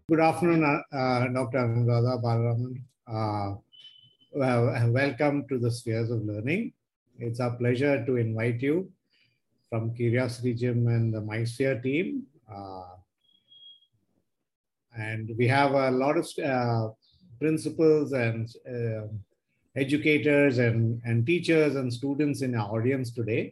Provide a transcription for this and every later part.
Good afternoon, Dr. Anuradha Balaraman. Welcome to the Spheres of Learning. It's a pleasure to invite you from Curiosity Gym and the MySphere team. And we have a lot of principals and educators and teachers and students in our audience today.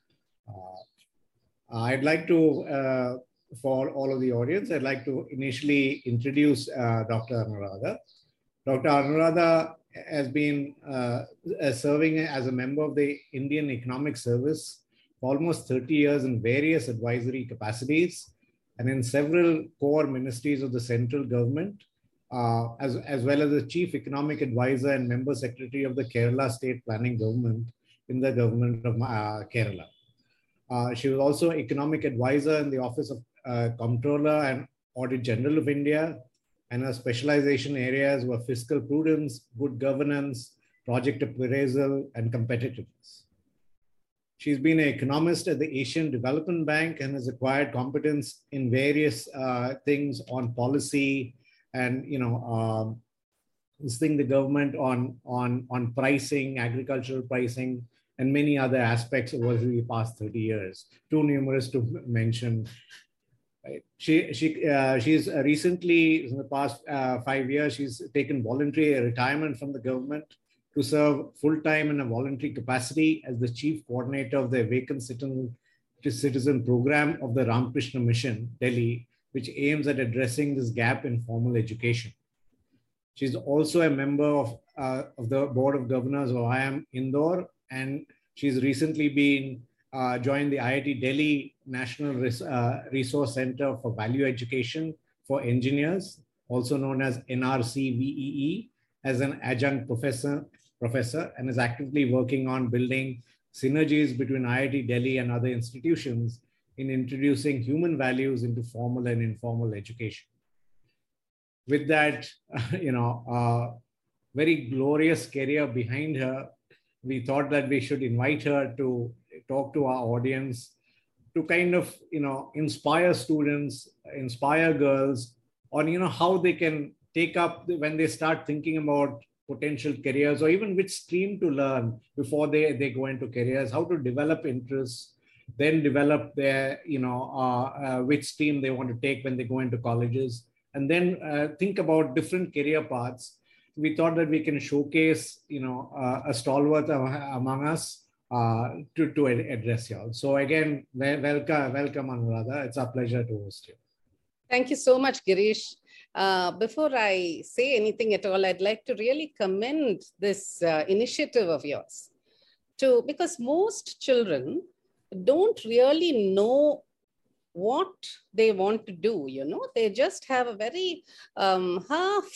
I'd like to, for all of the audience, I'd like to initially introduce Dr. Anuradha. Dr. Anuradha has been serving as a member of the Indian Economic Service for almost 30 years in various advisory capacities and in several core ministries of the central government, as well as the Chief Economic Advisor and Member Secretary of the Kerala State Planning Government in the government of Kerala. She was also Economic Advisor in the Office of Comptroller and Audit General of India, and her specialization areas were fiscal prudence, good governance, project appraisal, and competitiveness. She's been an economist at the Asian Development Bank and has acquired competence in various things on policy and, assisting the government on pricing, agricultural pricing, and many other aspects over the past 30 years, too numerous to mention. Right. She's recently, in the past 5 years, she's taken voluntary retirement from the government to serve full-time in a voluntary capacity as the chief coordinator of the Awaken Citizen program of the Ramakrishna Mission, Delhi, which aims at addressing this gap in formal education. She's also a member of the Board of Governors of IIM Indore, and she's recently been joined the IIT Delhi National Resource Center for Value Education for Engineers, also known as NRCVEE, as an adjunct professor, and is actively working on building synergies between IIT Delhi and other institutions in introducing human values into formal and informal education. With that, very glorious career behind her, we thought that we should invite her to talk to our audience to kind of, inspire students, inspire girls on, how they can take up when they start thinking about potential careers or even which stream to learn before they go into careers, how to develop interests, then develop their, which stream they want to take when they go into colleges, and then think about different career paths. We thought that we can showcase, a stalwart among us to address you all. So again, welcome, Anuradha. It's our pleasure to host you. Thank you so much, Girish. Before I say anything at all, I'd like to really commend this initiative of yours, because most children don't really know what they want to do. They just have a very half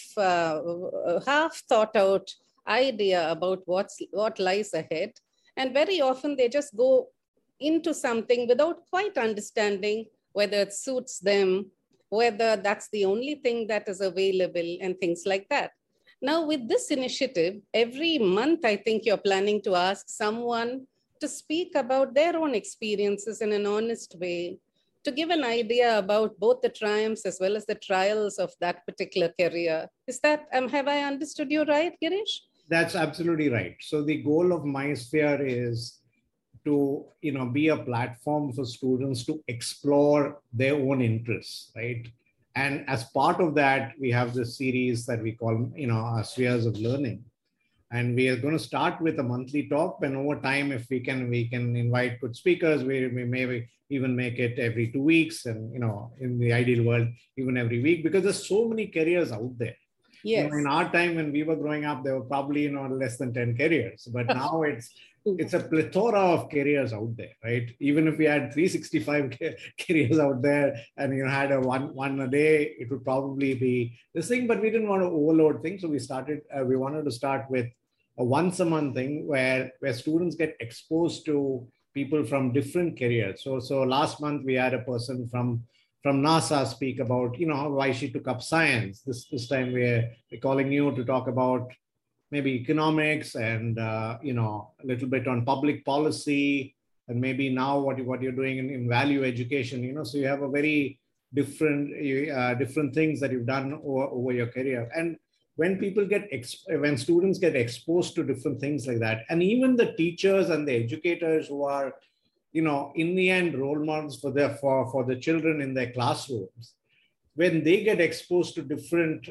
thought out idea about what lies ahead, and very often they just go into something without quite understanding whether it suits them, whether that's the only thing that is available, and things like that. Now, with this initiative, every month I think you're planning to ask someone to speak about their own experiences in an honest way, to give an idea about both the triumphs as well as the trials of that particular career. Is that, have I understood you right, Girish? That's absolutely right. So the goal of MySphere is to, be a platform for students to explore their own interests, right? And as part of that, we have this series that we call, our Spheres of Learning. And we are going to start with a monthly talk, and over time, if we can invite good speakers. We may even make it every 2 weeks, and in the ideal world, even every week, because there's so many careers out there. Yes. In our time when we were growing up, there were probably less than 10 careers, but now it's a plethora of careers out there, right? Even if we had 365 careers out there and had a one a day, it would probably be this thing. But we didn't want to overload things, so we wanted to start with a once a month thing where students get exposed to people from different careers. So last month we had a person from NASA speak about why she took up science. This time we're calling you to talk about maybe economics and a little bit on public policy, and maybe now what you're doing in value education. So you have a very different things that you've done over your career. And when people when students get exposed to different things like that, and even the teachers and the educators who are, in the end, role models for the children in their classrooms, when they get exposed to different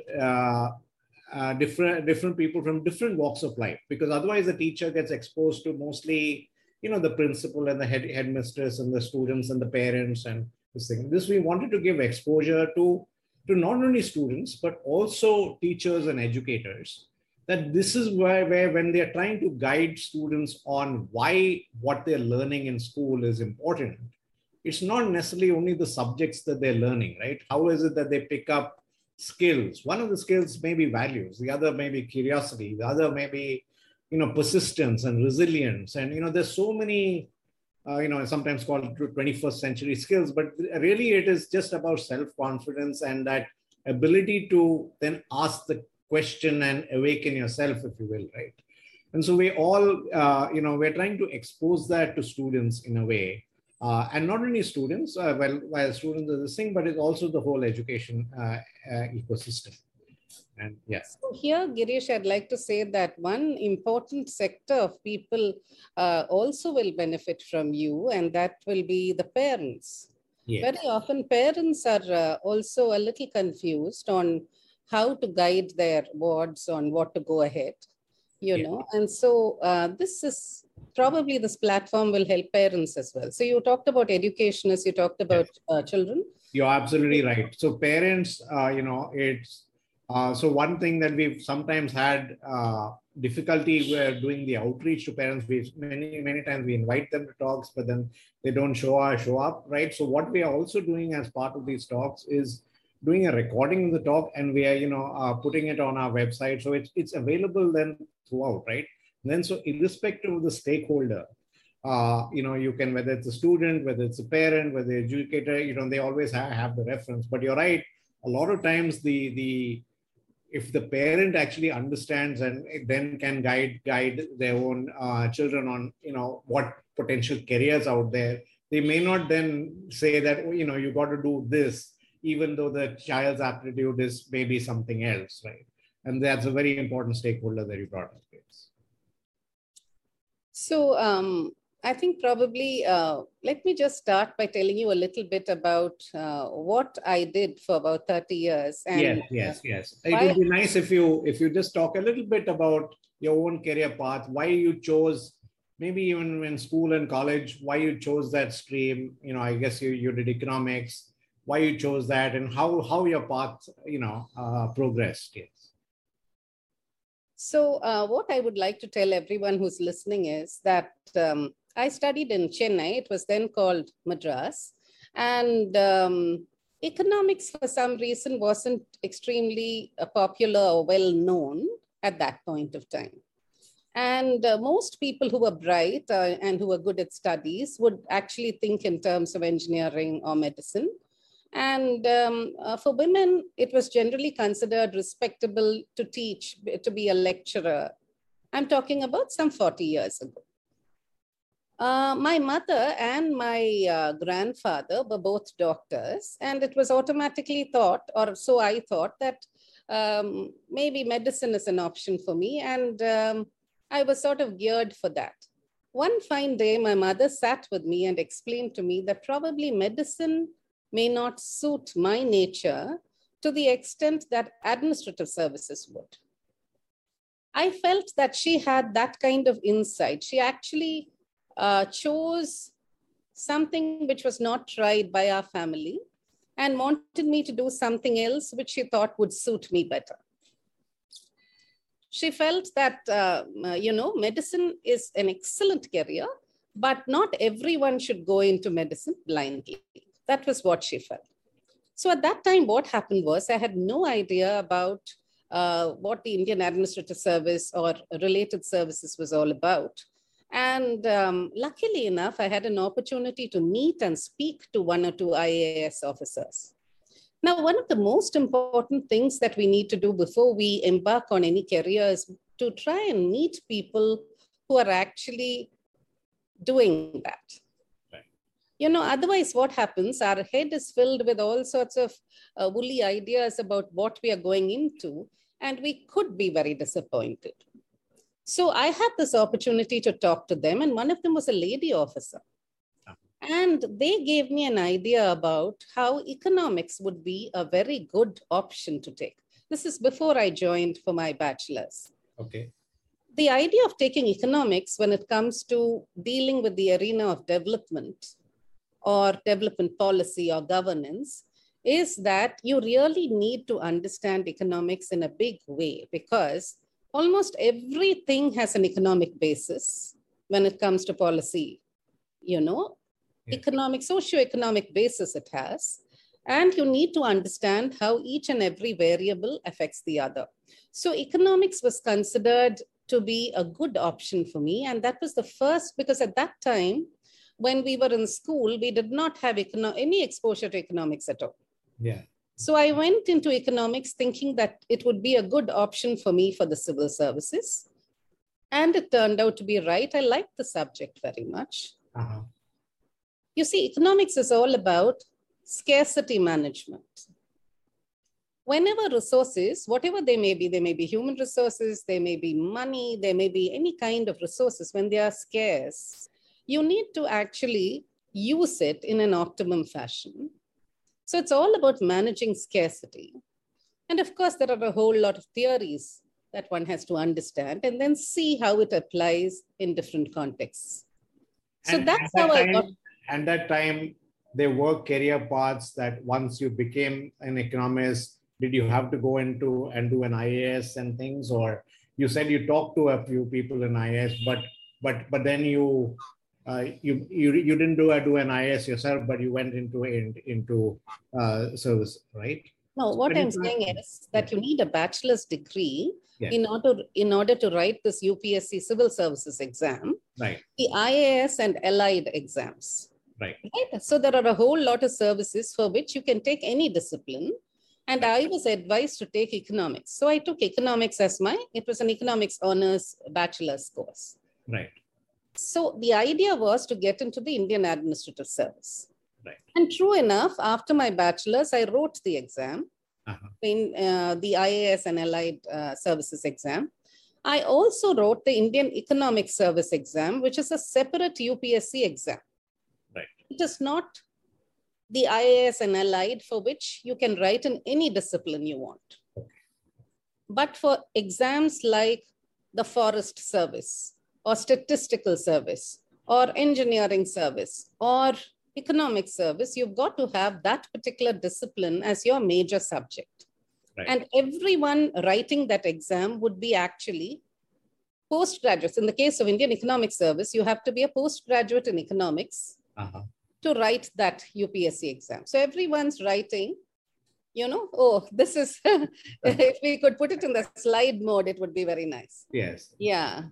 people from different walks of life, because otherwise the teacher gets exposed to mostly, the principal and the headmistress and the students and the parents and this thing. This, we wanted to give exposure to not only students, but also teachers and educators, that this is where when they're trying to guide students on why what they're learning in school is important, it's not necessarily only the subjects that they're learning, right? How is it that they pick up skills? One of the skills may be values, the other may be curiosity, the other may be, persistence and resilience. And, there's so many, sometimes called 21st century skills, but really it is just about self-confidence and that ability to then ask the question and awaken yourself, if you will, right? And so we all, we're trying to expose that to students in a way. And not only students, while students are this thing, but it's also the whole education ecosystem. And yes. So here, Girish, I'd like to say that one important sector of people also will benefit from you, and that will be the parents. Yes. Very often parents are also a little confused on how to guide their wards on what to go ahead, and so this platform will help parents as well. So you talked about education as you talked about children. You're absolutely right. So parents, it's so one thing that we've sometimes had difficulty doing the outreach to parents. Many times we invite them to talks, but then they don't show up, right? So what we are also doing as part of these talks is doing a recording of the talk, and we are putting it on our website, so it's available then throughout, right? And then so irrespective of the stakeholder, you can, whether it's a student, whether it's a parent, whether it's an educator, they always have the reference. But you're right, a lot of times if the parent actually understands and then can guide their own children on, what potential careers out there, they may not then say that, you got to do this, even though the child's aptitude is maybe something else, right? And that's a very important stakeholder that you brought up. So I think probably, let me just start by telling you a little bit about what I did for about 30 years. And, yes. It would be nice if you just talk a little bit about your own career path, why you chose, maybe even in school and college, why you chose that stream. I guess you did economics, why you chose that, and how your path, progressed. Yes. So what I would like to tell everyone who's listening is that I studied in Chennai. It was then called Madras. And economics, for some reason, wasn't extremely popular or well known at that point of time. And most people who were bright and who were good at studies would actually think in terms of engineering or medicine. And for women, it was generally considered respectable to teach, to be a lecturer. I'm talking about some 40 years ago. My mother and my grandfather were both doctors, and it was automatically thought, or so I thought, that maybe medicine is an option for me, and I was sort of geared for that. One fine day, my mother sat with me and explained to me that probably medicine may not suit my nature to the extent that administrative services would. I felt that she had that kind of insight. She actually chose something which was not tried by our family and wanted me to do something else which she thought would suit me better. She felt that, medicine is an excellent career, but not everyone should go into medicine blindly. That was what she felt. So at that time, what happened was I had no idea about what the Indian Administrative Service or related services was all about. And luckily enough, I had an opportunity to meet and speak to one or two IAS officers. Now, one of the most important things that we need to do before we embark on any career is to try and meet people who are actually doing that. Otherwise what happens, our head is filled with all sorts of woolly ideas about what we are going into, and we could be very disappointed. So I had this opportunity to talk to them, and one of them was a lady officer. And they gave me an idea about how economics would be a very good option to take. This is before I joined for my bachelor's. Okay. The idea of taking economics when it comes to dealing with the arena of development or development policy or governance is that you really need to understand economics in a big way, because almost everything has an economic basis when it comes to policy, economic, socio-economic basis it has. And you need to understand how each and every variable affects the other. So economics was considered to be a good option for me. And that was the first, because at that time, when we were in school, we did not have any exposure to economics at all. Yeah. So I went into economics thinking that it would be a good option for me for the civil services. And it turned out to be right. I liked the subject very much. Uh-huh. You see, economics is all about scarcity management. Whenever resources, whatever they may be human resources, they may be money, they may be any kind of resources, when they are scarce, you need to actually use it in an optimum fashion. So it's all about managing scarcity. And of course, there are a whole lot of theories that one has to understand and then see how it applies in different contexts. So that's how I got. And that time, there were career paths that once you became an economist, did you have to go into and do an IAS and things? Or you said you talked to a few people in IAS, but then you didn't do an IAS yourself, but you went into service, right? No, what I'm saying is that you need a bachelor's degree in order to write this UPSC civil services exam, right? The IAS and allied exams. Right. So there are a whole lot of services for which you can take any discipline. And I was advised to take economics. So I took economics as it was an economics honors bachelor's course. Right. So the idea was to get into the Indian Administrative Service. Right. And true enough, after my bachelor's, I wrote the exam, in the IAS and allied services exam. I also wrote the Indian Economic Service exam, which is a separate UPSC exam. Right. It is not the IAS and allied, for which you can write in any discipline you want. Okay. But for exams like the Forest Service or Statistical Service or Engineering Service or Economic Service, you've got to have that particular discipline as your major subject. Right. And everyone writing that exam would be actually postgraduates. In the case of Indian Economic Service, you have to be a postgraduate in economics to write that UPSC exam. So everyone's writing, this is, if we could put it in the slide mode, it would be very nice. Yes. Yeah.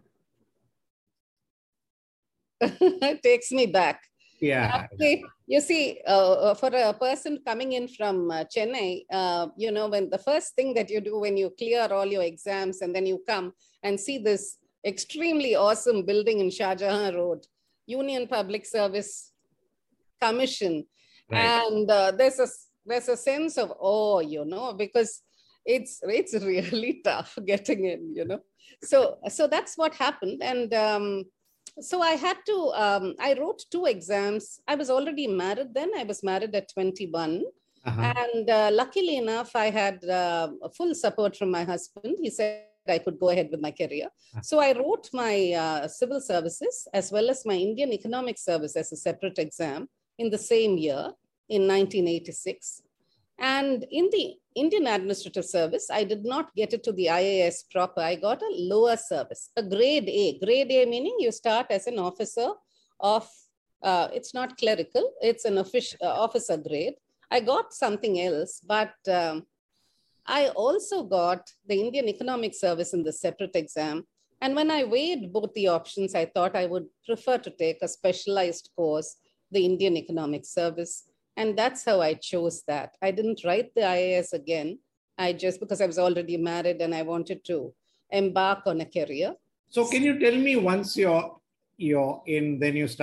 It takes me back. Yeah. You see, for a person coming in from Chennai, when the first thing that you do when you clear all your exams and then you come and see this extremely awesome building in Shah Jahan Road, Union Public Service Commission. Right. And there's a sense of awe, because it's really tough getting in, So that's what happened. And so I had to, I wrote 2 exams. I was already married then. I was married at 21. And luckily enough, I had full support from my husband. He said I could go ahead with my career. So I wrote my civil services as well as my Indian Economic Service as a separate exam in the same year in 1986. And in the Indian Administrative Service, I did not get it to the IAS proper. I got a lower service, a grade A. Grade A meaning you start as an officer of, it's not clerical, it's an officer grade. I got something else, but I also got the Indian Economic Service in the separate exam. And when I weighed both the options, I thought I would prefer to take a specialized course, the Indian Economic Service. And that's how I chose that. I didn't write the IAS again. Because I was already married and I wanted to embark on a career. So can you tell me, once you're in, then you start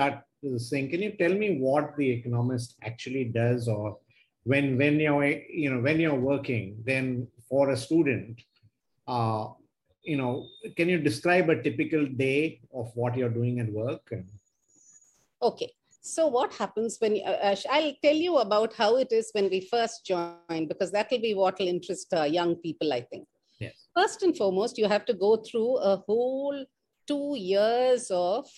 thing, can you tell me what the economist actually does, or when you're working, then for a student, uh, can you describe a typical day of what you're doing at work? Okay. So what happens when, I'll tell you about how it is when we first join, because that will be what will interest young people, I think. Yes. First and foremost, you have to go through a whole 2 years of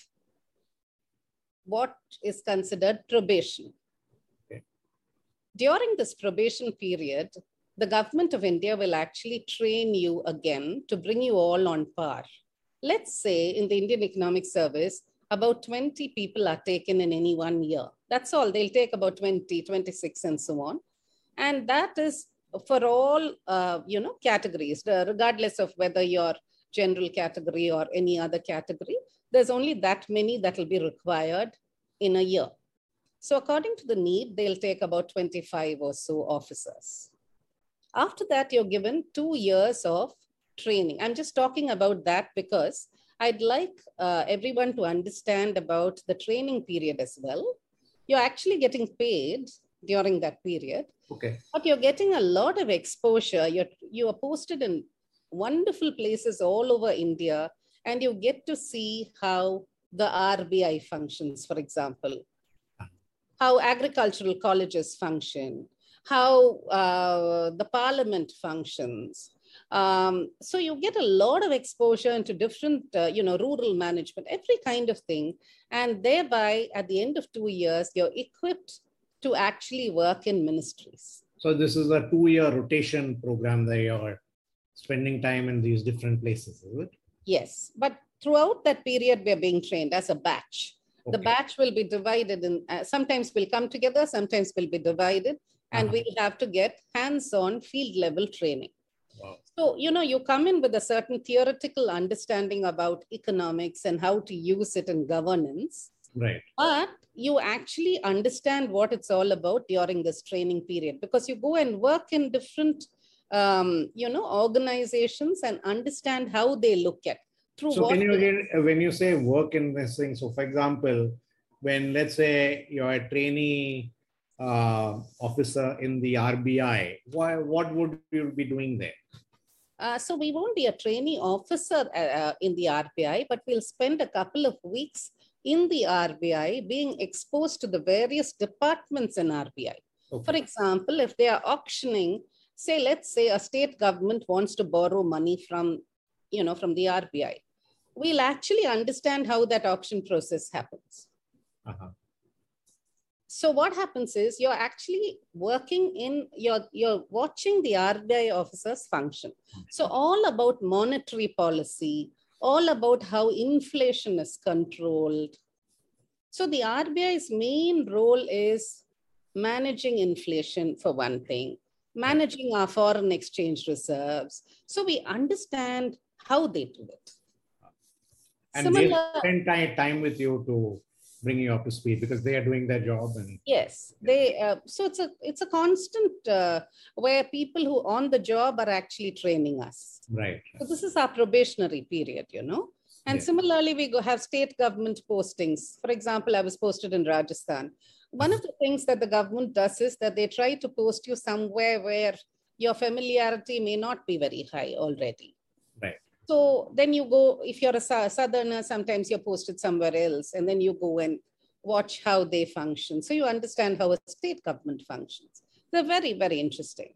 what is considered probation. Okay. During this probation period, the government of India will actually train you again to bring you all on par. Let's say in the Indian Economic Service, about 20 people are taken in any 1 year. That's all. They'll take about 20, 26 and so on. And that is for all, categories, regardless of whether you're general category or any other category. There's only that many that will be required in a year. So according to the need, they'll take about 25 or so officers. After that, you're given 2 years of training. I'm just talking about that because I'd like everyone to understand about the training period as well. You're actually getting paid during that period. Okay. But you're getting a lot of exposure. You are posted in wonderful places all over India, and you get to see how the RBI functions, for example, how agricultural colleges function, how the parliament functions. So you get a lot of exposure into different, rural management, every kind of thing. And thereby, at the end of 2 years, you're equipped to actually work in ministries. So this is a 2-year rotation program that you're spending time in these different places, is it? Yes, but throughout that period, we're being trained as a batch. Okay. The batch will be divided in, sometimes we'll come together, sometimes we'll be divided, and we'll have to get hands-on field level training. Wow. So, you come in with a certain theoretical understanding about economics and how to use it in governance. Right. But you actually understand what it's all about during this training period, because you go and work in different, organizations and understand how they look at. So can you again, when you say work in this thing, so for example, when let's say you're a trainee officer in the RBI, what would you be doing there? So we won't be a trainee officer in the RBI, but we'll spend a couple of weeks in the RBI being exposed to the various departments in RBI. Okay. For example, if they are auctioning, let's say a state government wants to borrow money from the RBI, we'll actually understand how that auction process happens. So what happens is you're actually working in, you're watching the RBI officers function. So all about monetary policy, all about how inflation is controlled. So the RBI's main role is managing inflation for one thing, managing our foreign exchange reserves. So we understand how they do it. And they spend time with you to bring you up to speed because they are doing their job. And yes, so it's a constant where people who on the job are actually training us. Right. So this is our probationary period, And similarly, we have state government postings. For example, I was posted in Rajasthan. One of the things that the government does is that they try to post you somewhere where your familiarity may not be very high already. Right. So then you go, if you're a southerner, sometimes you're posted somewhere else, and then you go and watch how they function. So you understand how a state government functions. They're very, very interesting.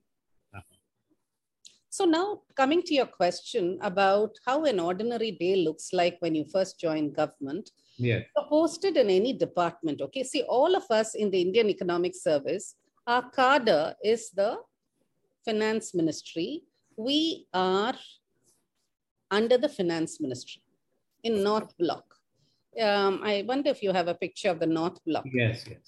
So now coming to your question about how an ordinary day looks like when you first join government, yes. You're posted in any department. Okay, see, all of us in the Indian Economic Service, our cadre is the Finance Ministry. We are under the Finance Ministry in North Block. I wonder if you have a picture of the North Block. Yes, yes.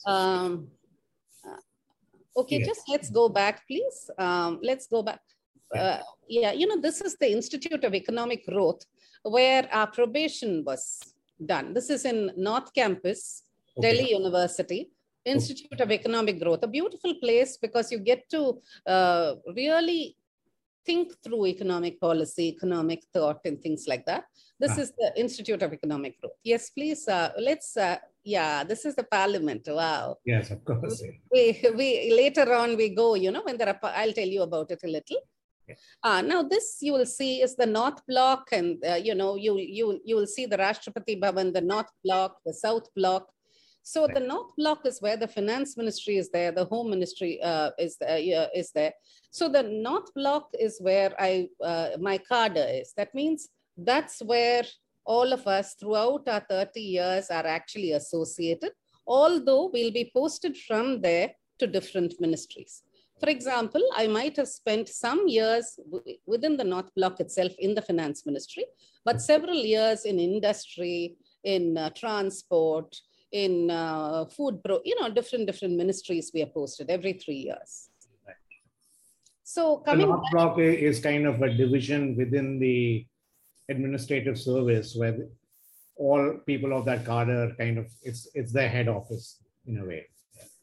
Okay, yes. Just let's go back, please. Let's go back. This is the Institute of Economic Growth where our probation was done. This is in North Campus, Delhi University, Institute of Economic Growth. A beautiful place because you get to really think through economic policy, economic thought, and things like that. This is the Institute of Economic Growth. Yes, please. Yeah, this is the Parliament. Wow. Yes, of course. We later on we go, when there are, I'll tell you about it a little. Now this you will see is the North Block, and you will see the Rashtrapati Bhavan, the North Block, the South Block. So the North Block is where the Finance Ministry is there, the Home Ministry is there. So the North Block is where my cadre is. That means that's where all of us throughout our 30 years are actually associated, although we'll be posted from there to different ministries. For example, I might have spent some years within the North Block itself in the Finance Ministry, but several years in industry, in transport, in food, different ministries we are posted every 3 years. Right. So the North Block is kind of a division within the administrative service where all people of that cadre are kind of, it's their head office in a way.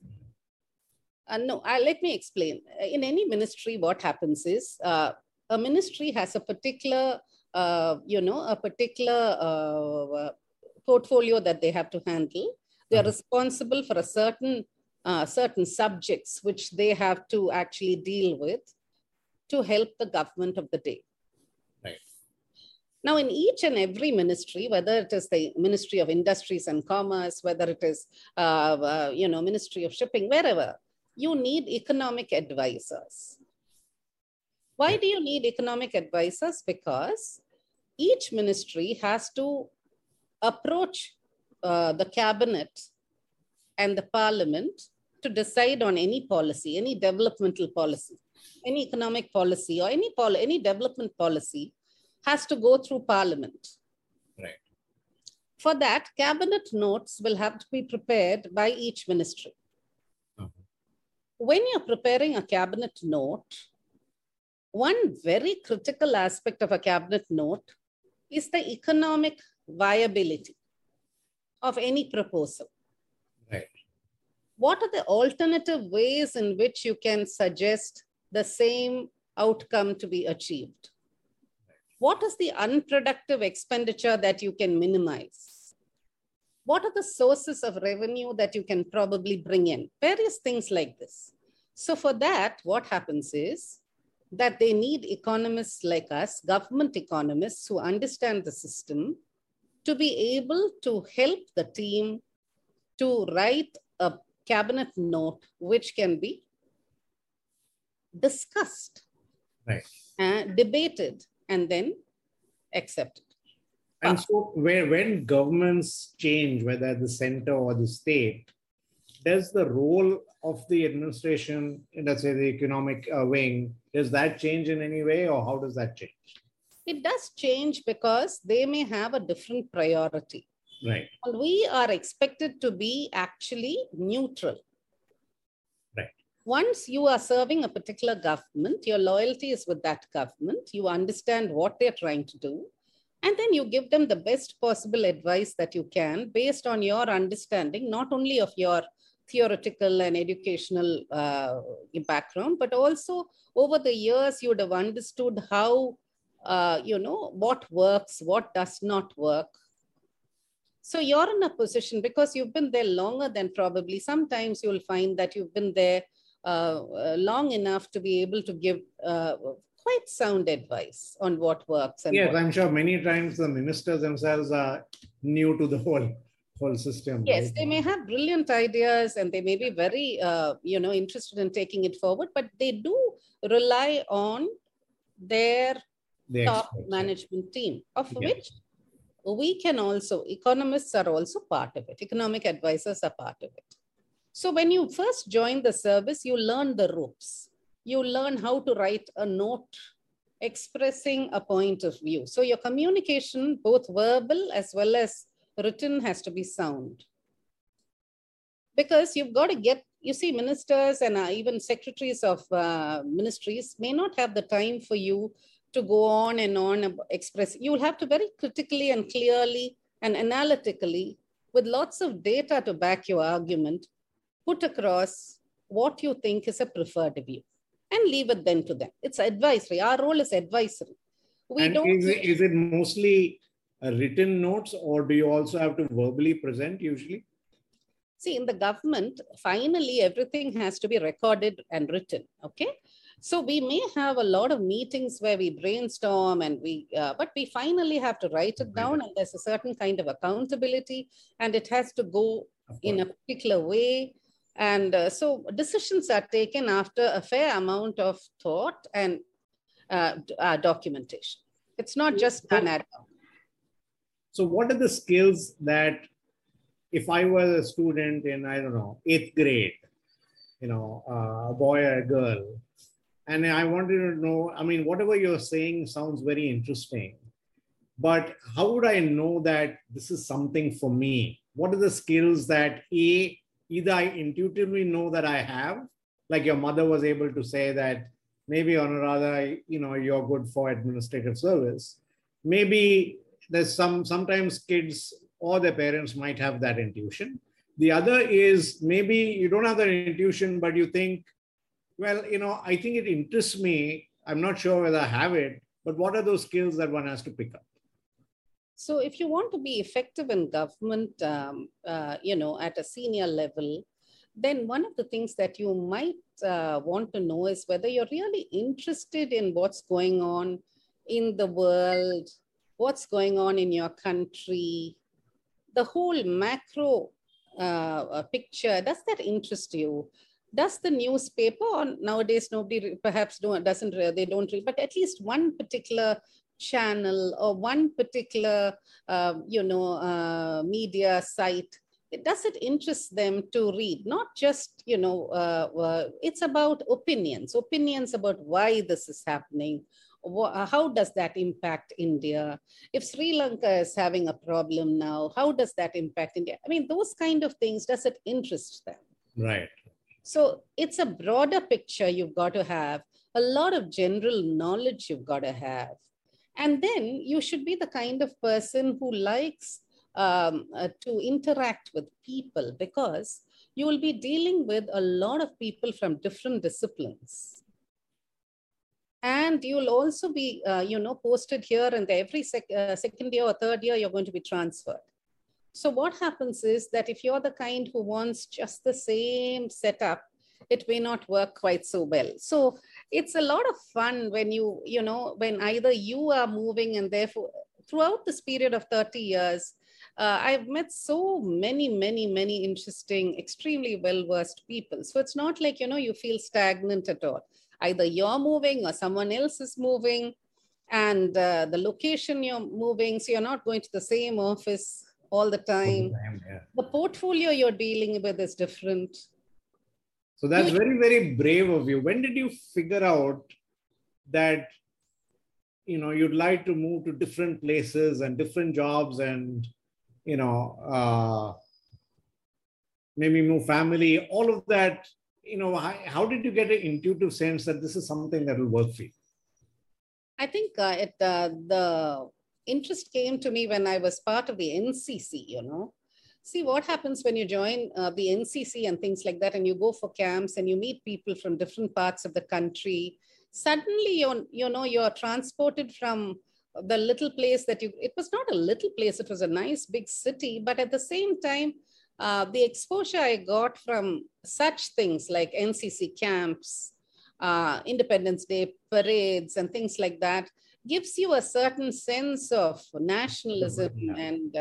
No, let me explain. In any ministry, what happens is a ministry has a particular, portfolio that they have to handle. They are responsible for a certain subjects which they have to actually deal with to help the government of the day. Right. Now, in each and every ministry, whether it is the Ministry of Industries and Commerce, whether it is, Ministry of Shipping, wherever, you need economic advisors. Why do you need economic advisors? Because each ministry has to approach the cabinet and the parliament to decide on any policy, any developmental policy, any economic policy, or any development policy has to go through parliament. Right. For that, cabinet notes will have to be prepared by each ministry. When you're preparing a cabinet note, one very critical aspect of a cabinet note is the economic viability of any proposal. Right. What are the alternative ways in which you can suggest the same outcome to be achieved? What is the unproductive expenditure that you can minimize? What are the sources of revenue that you can probably bring in? Various things like this. So for that, what happens is that they need economists like us, government economists who understand the system, to be able to help the team to write a cabinet note which can be discussed, right, debated, and then accepted. And so when governments change, whether at the center or the state, does the role of the administration, let's say the economic wing, does that change in any way, or how does that change? It does change because they may have a different priority. Right. And we are expected to be actually neutral. Right. Once you are serving a particular government, your loyalty is with that government. You understand what they're trying to do. And then you give them the best possible advice that you can based on your understanding, not only of your theoretical and educational background, but also over the years, you would have understood how, what works, what does not work. So you're in a position, because you've been there longer than probably, sometimes you'll find that you've been there long enough to be able to give quite sound advice on what works. And yes, I'm sure many times the ministers themselves are new to the whole system. Yes, right? They may have brilliant ideas and they may be very, interested in taking it forward, but they do rely on their top experts, management team, of which we can also, economists are also part of it. Economic advisors are part of it. So when you first join the service, you learn the ropes. You learn how to write a note expressing a point of view. So your communication, both verbal as well as written, has to be sound. Because you've got to get, you see, ministers and even secretaries of ministries may not have the time for you to go on and on express. You'll have to very critically and clearly and analytically, with lots of data to back your argument, put across what you think is a preferred view. and leave it then to them. It's advisory. Our role is advisory. And is it mostly written notes, or do you also have to verbally present usually? See, in the government, finally, everything has to be recorded and written, okay? So we may have a lot of meetings where we brainstorm and but we finally have to write it down, and there's a certain kind of accountability, and it has to go in a particular way. And so decisions are taken after a fair amount of thought and documentation. It's not just an ad hoc. So what are the skills that, if I was a student in, I don't know, 8th grade, a boy or a girl, and I wanted to know, I mean, whatever you're saying sounds very interesting, but how would I know that this is something for me? What are the skills that either I intuitively know that I have, like your mother was able to say that maybe Anuradha, you're good for administrative service. Maybe there's sometimes kids or their parents might have that intuition. The other is maybe you don't have that intuition, but you think, well, I think it interests me. I'm not sure whether I have it, but what are those skills that one has to pick up? So if you want to be effective in government, at a senior level, then one of the things that you might want to know is whether you're really interested in what's going on in the world, what's going on in your country, the whole macro picture. Does that interest you? Does the newspaper, or nowadays nobody perhaps doesn't read, but at least one particular channel or one particular media site, does it interest them to read? Not just it's about opinions about why this is happening. How does that impact India? If Sri Lanka is having a problem now, how does that impact India? I mean, those kind of things, does it interest them? Right. So it's a broader picture you've got to have, a lot of general knowledge you've got to have. And then you should be the kind of person who likes to interact with people, because you will be dealing with a lot of people from different disciplines. And you'll also be, posted here, and every second year or third year, you're going to be transferred. So what happens is that if you're the kind who wants just the same setup, it may not work quite so well. So it's a lot of fun when when either you are moving, and therefore throughout this period of 30 years, I've met so many interesting, extremely well-versed people. So it's not like, you feel stagnant at all. Either you're moving or someone else is moving, and the location you're moving, so you're not going to the same office all the time. Yeah. The portfolio you're dealing with is different. So that's very, very brave of you. When did you figure out that, you'd like to move to different places and different jobs and, maybe move family, all of that? How did you get an intuitive sense that this is something that will work for you? I think the interest came to me when I was part of the NCC, See what happens when you join the NCC and things like that, and you go for camps and you meet people from different parts of the country. Suddenly, you're transported from the little place it was not a little place, it was a nice big city, but at the same time, the exposure I got from such things like NCC camps, Independence Day parades and things like that gives you a certain sense of nationalism. And,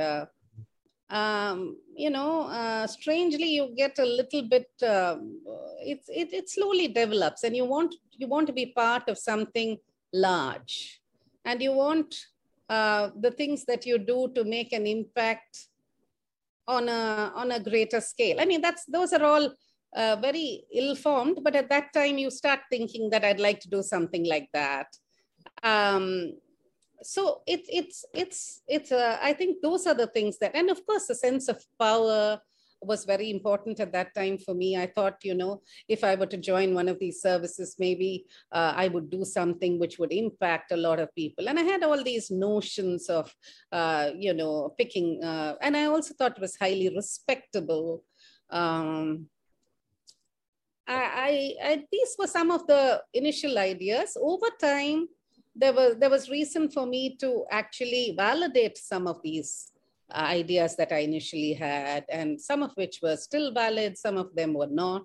strangely, you get a little bit, it slowly develops, and you want to be part of something large, and you want the things that you do to make an impact on a greater scale. I mean, those are all very ill-formed, but at that time you start thinking that I'd like to do something like that. So I think those are the things that, and of course, the sense of power was very important at that time for me. I thought, if I were to join one of these services, maybe I would do something which would impact a lot of people. And I had all these notions of, picking, and I also thought it was highly respectable. these were some of the initial ideas. Over time, there was reason for me to actually validate some of these ideas that I initially had, and some of which were still valid, some of them were not.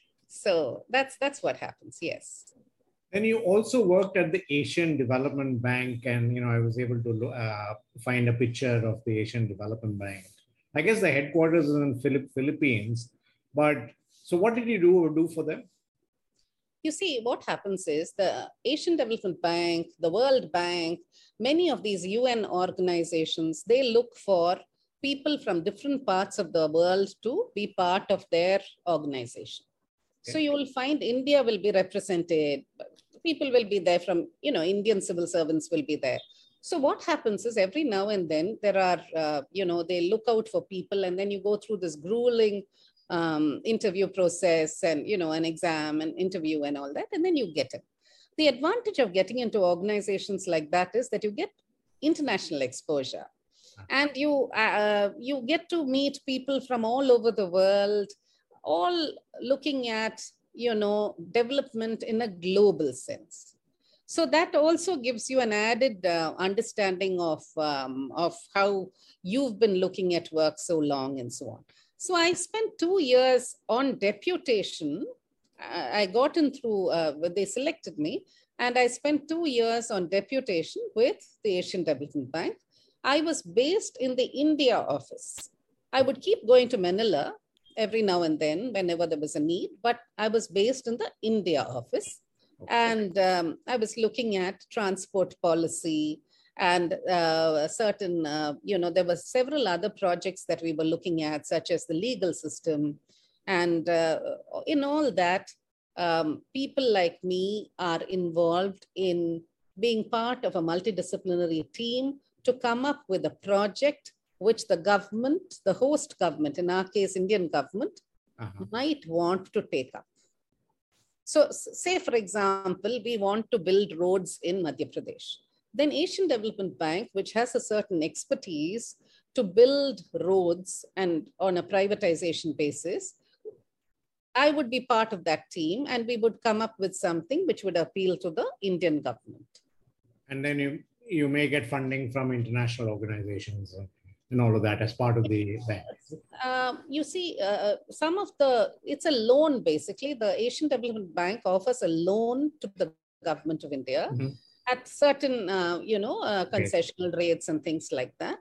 So that's what happens, yes. And you also worked at the Asian Development Bank, and I was able to find a picture of the Asian Development Bank. I guess the headquarters is in Philippines, but so what did you do for them? You see, what happens is the Asian Development Bank, the World Bank, many of these UN organizations, they look for people from different parts of the world to be part of their organization. Okay. So you will find India will be represented, people will be there from, Indian civil servants will be there. So what happens is every now and then there are, they look out for people, and then you go through this grueling interview process and, an exam and interview and all that, and then you get it. The advantage of getting into organizations like that is that you get international exposure, and you get to meet people from all over the world, all looking at, development in a global sense. So that also gives you an added understanding of how you've been looking at work so long and so on. So I spent 2 years on deputation. I got in through, they selected me, and I spent 2 years on deputation with the Asian Development Bank. I was based in the India office. I would keep going to Manila every now and then whenever there was a need, but I was based in the India office. Okay. And I was looking at transport policy and certain, there were several other projects that we were looking at, such as the legal system. And in all that, people like me are involved in being part of a multidisciplinary team to come up with a project which the government, the host government, in our case, Indian government, might want to take up. So say, for example, we want to build roads in Madhya Pradesh. Then Asian Development Bank, which has a certain expertise to build roads and on a privatization basis, I would be part of that team, and we would come up with something which would appeal to the Indian government. And then you may get funding from international organizations and all of that as part of the bank. You see, some of it's a loan, basically. The Asian Development Bank offers a loan to the government of India at certain, concessional rates and things like that.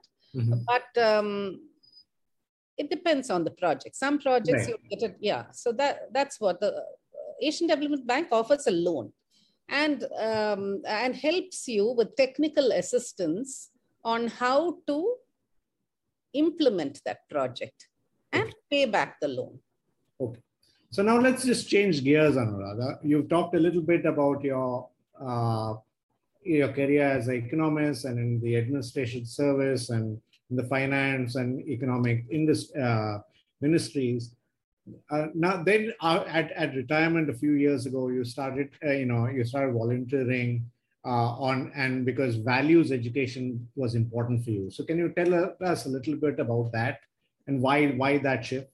But it depends on the project. Some projects you get it, yeah. So that's what the Asian Development Bank offers, a loan, and helps you with technical assistance on how to implement that project and pay back the loan. Okay. So now let's just change gears, Anuradha. You've talked a little bit about your career as an economist and in the administration service and in the finance and economic ministries. Now then at retirement a few years ago, you started volunteering and because values education was important for you. So can you tell us a little bit about that and why that shift?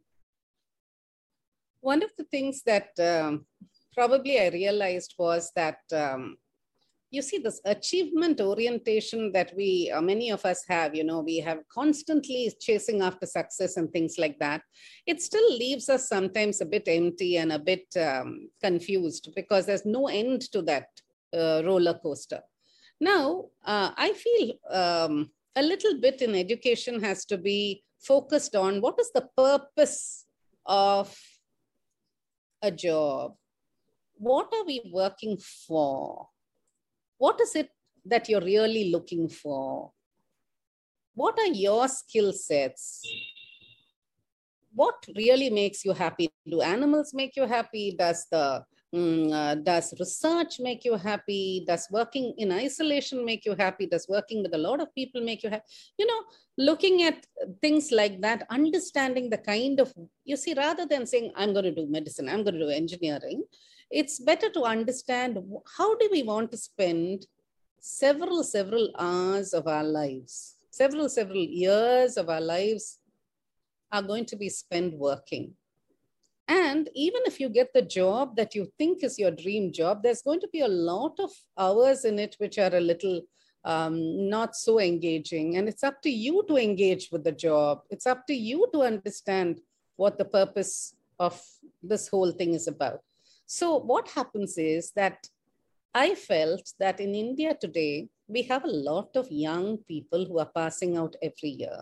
One of the things that probably I realized was that, you see, this achievement orientation that many of us have, we have constantly chasing after success and things like that. It still leaves us sometimes a bit empty and a bit confused because there's no end to that roller coaster. Now, I feel a little bit in education has to be focused on what is the purpose of a job? What are we working for? What is it that you're really looking for? What are your skill sets? What really makes you happy? Do animals make you happy? Does research make you happy? Does working in isolation make you happy? Does working with a lot of people make you happy? Looking at things like that, understanding the kind of, you see, rather than saying, I'm going to do medicine, I'm going to do engineering, it's better to understand how do we want to spend several hours of our lives, several years of our lives are going to be spent working. And even if you get the job that you think is your dream job, there's going to be a lot of hours in it which are a little not so engaging. And it's up to you to engage with the job. It's up to you to understand what the purpose of this whole thing is about. So what happens is that I felt that in India today, we have a lot of young people who are passing out every year.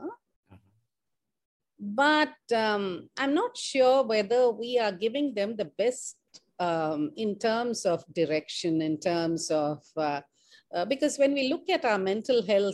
But I'm not sure whether we are giving them the best in terms of direction, in terms of, because when we look at our mental health,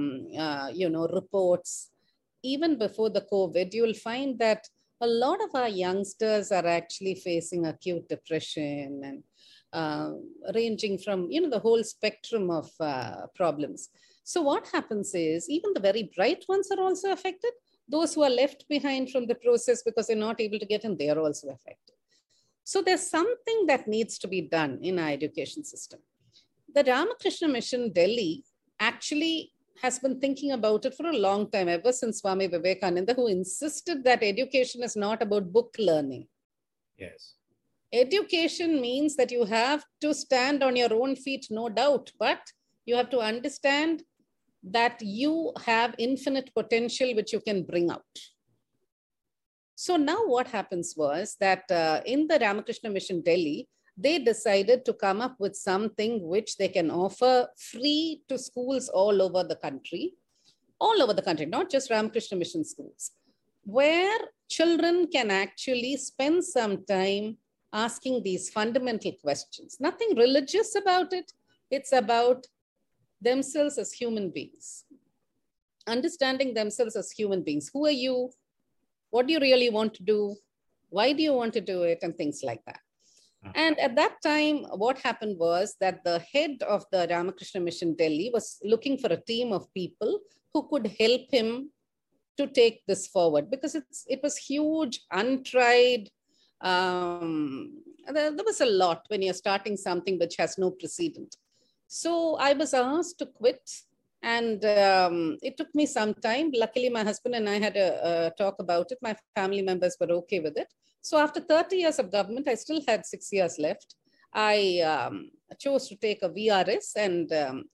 reports, even before the COVID, you will find that a lot of our youngsters are actually facing acute depression and ranging from, the whole spectrum of problems. So what happens is even the very bright ones are also affected. Those who are left behind from the process because they're not able to get in, they are also affected. So there's something that needs to be done in our education system. The Ramakrishna Mission Delhi actually has been thinking about it for a long time, ever since Swami Vivekananda, who insisted that education is not about book learning. Yes. Education means that you have to stand on your own feet, no doubt, but you have to understand that you have infinite potential which you can bring out. So now what happens was that in the Ramakrishna Mission Delhi, they decided to come up with something which they can offer free to schools all over the country, not just Ramakrishna Mission schools, where children can actually spend some time asking these fundamental questions. Nothing religious about it. It's about themselves as human beings, understanding themselves as human beings. Who are you? What do you really want to do? Why do you want to do it? And things like that. And at that time, what happened was that the head of the Ramakrishna Mission Delhi was looking for a team of people who could help him to take this forward, because it was huge, untried. There was a lot when you're starting something which has no precedent. So I was asked to quit, and it took me some time. Luckily, my husband and I had a talk about it. My family members were okay with it. So after 30 years of government, I still had 6 years left. I chose to take a VRS, and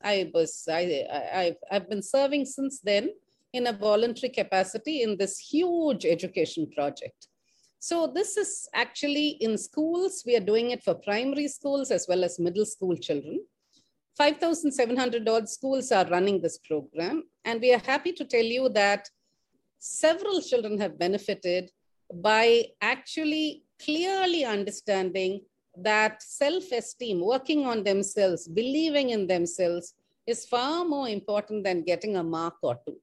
I've been serving since then in a voluntary capacity in this huge education project. So this is actually in schools. We are doing it for primary schools as well as middle school children. 5,700 odd schools are running this program. And we are happy to tell you that several children have benefited by actually clearly understanding that self-esteem, working on themselves, believing in themselves is far more important than getting a mark or two.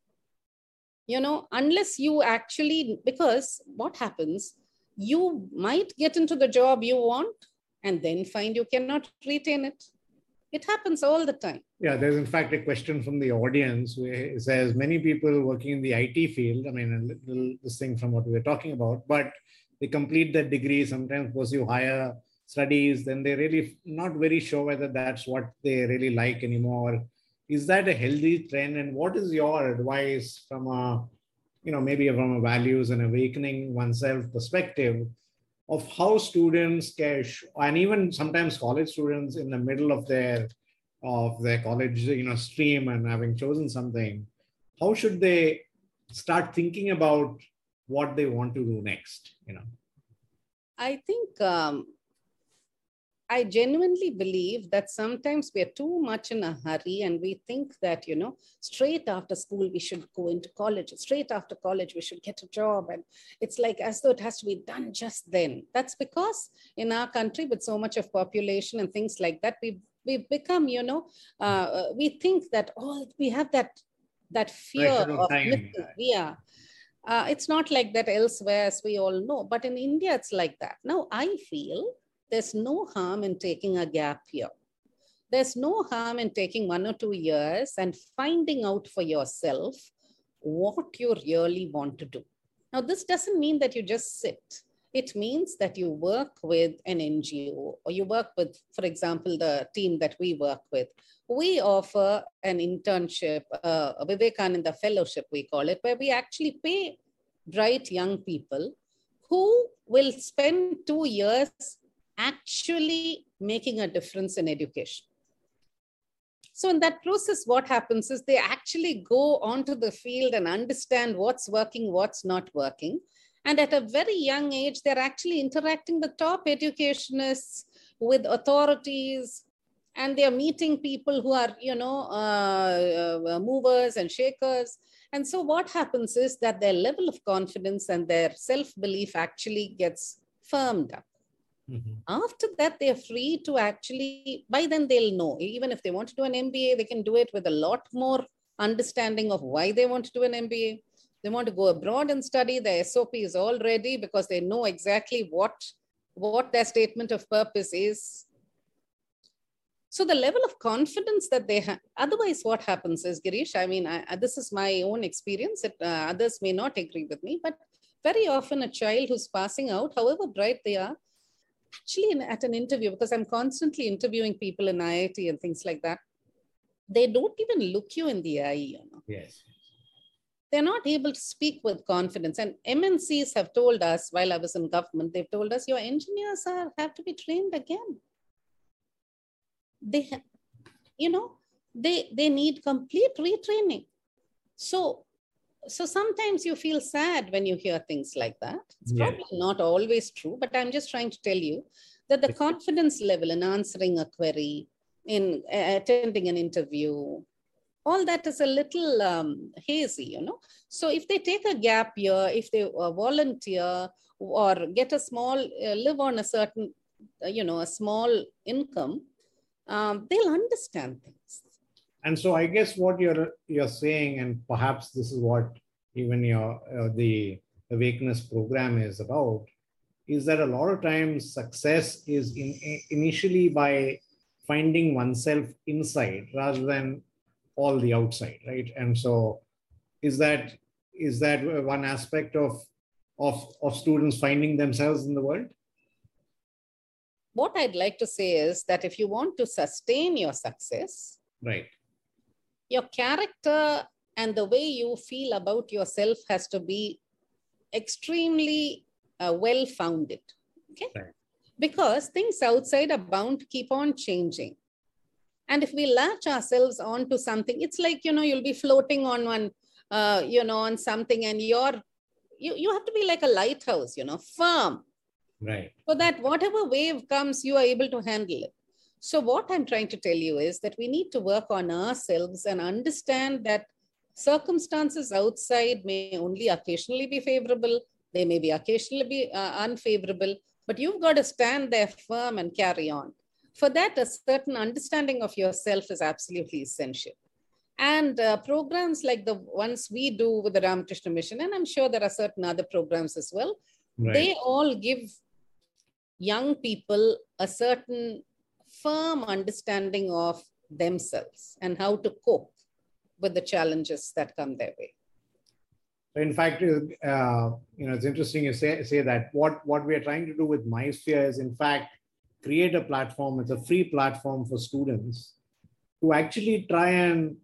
Unless you actually, because what happens, you might get into the job you want and then find you cannot retain it. It happens all the time. Yeah, there's in fact a question from the audience where it says many people working in the IT field, I mean, a little this thing from what we were talking about, but they complete their degree, sometimes pursue higher studies, then they're really not very sure whether that's what they really like anymore. Is that a healthy trend? And what is your advice from a, maybe from a values and awakening oneself perspective of how students can, and even sometimes college students in the middle of their college stream and having chosen something, how should they start thinking about what they want to do next? I think I genuinely believe that sometimes we are too much in a hurry, and we think that, straight after school, we should go into college. Straight after college, we should get a job. And it's like as though it has to be done just then. That's because in our country, with so much of population and things like that, we've become, we think that, we have that fear of missing. Yeah. It's not like that elsewhere, as we all know. But in India, it's like that. Now, I feel there's no harm in taking a gap year. There's no harm in taking 1 or 2 years and finding out for yourself what you really want to do. Now, this doesn't mean that you just sit. It means that you work with an NGO, or you work with, for example, the team that we work with. We offer an internship, a Vivekananda Fellowship, we call it, where we actually pay bright young people who will spend 2 years actually making a difference in education. So in that process, what happens is they actually go onto the field and understand what's working, what's not working. And at a very young age, they're actually interacting with top educationists, with authorities, and they're meeting people who are, movers and shakers. And so what happens is that their level of confidence and their self-belief actually gets firmed up. Mm-hmm. After that, they're free to actually, by then they'll know, even if they want to do an MBA, they can do it with a lot more understanding of why they want to do an MBA. They want to go abroad and study, the SOP is all ready because they know exactly what their statement of purpose is. So the level of confidence that they have, otherwise what happens is, Girish, I mean, this is my own experience, others may not agree with me, but very often a child who's passing out, however bright they are, actually at an interview, because I'm constantly interviewing people in IIT and things like that, they don't even look you in the eye, Yes. They're not able to speak with confidence. And MNCs have told us, while I was in government, they've told us, your engineers have to be trained again. They need complete retraining. So sometimes you feel sad when you hear things like that. It's probably not always true, but I'm just trying to tell you that the confidence level in answering a query, in attending an interview, all that is a little hazy, So if they take a gap year, if they volunteer or get a small, live on a certain, a small income, they'll understand things. And so I guess what you're saying, and perhaps this is what even your the Awakeness program is about, is that a lot of times success is initially by finding oneself inside rather than all the outside, right? And so is that one aspect of students finding themselves in the world? What I'd like to say is that if you want to sustain your success, right, your character and the way you feel about yourself has to be extremely well-founded, okay? Right. Because things outside are bound to keep on changing. And if we latch ourselves onto something, it's like, you'll be floating on one, on something, and you have to be like a lighthouse, firm. Right. So that whatever wave comes, you are able to handle it. So what I'm trying to tell you is that we need to work on ourselves and understand that circumstances outside may only occasionally be favorable. They may be occasionally be unfavorable, but you've got to stand there firm and carry on. For that, a certain understanding of yourself is absolutely essential. And programs like the ones we do with the Ramakrishna Mission, and I'm sure there are certain other programs as well, right, they all give young people a certain firm understanding of themselves and how to cope with the challenges that come their way. In fact, it's interesting you say that. What we are trying to do with MySphere is, in fact, create a platform. It's a free platform for students to actually try and,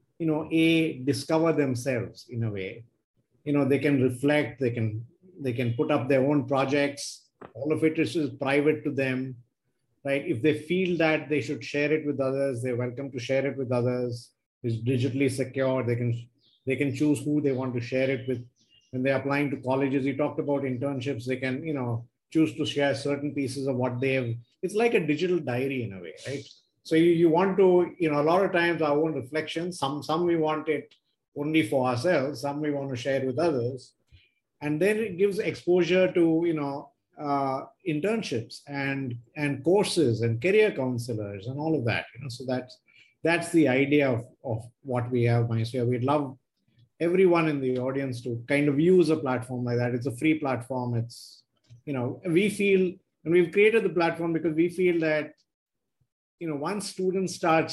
discover themselves in a way. They can reflect, they can put up their own projects. All of it is private to them, right? If they feel that they should share it with others, they're welcome to share it with others. It's digitally secure. They can choose who they want to share it with. When they're applying to colleges, you talked about internships, they can, choose to share certain pieces of what they've, it's like a digital diary in a way, right? So you want to, a lot of times our own reflections, some we want it only for ourselves, some we want to share with others. And then it gives exposure to, internships and courses and career counselors and all of that, so that's the idea of what we have, MySphere. We'd love everyone in the audience to kind of use a platform like that. It's a free platform. It's, we feel, and we've created the platform because we feel that, once students start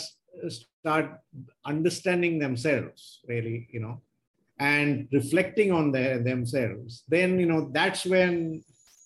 understanding themselves really, and reflecting on themselves, then, that's when,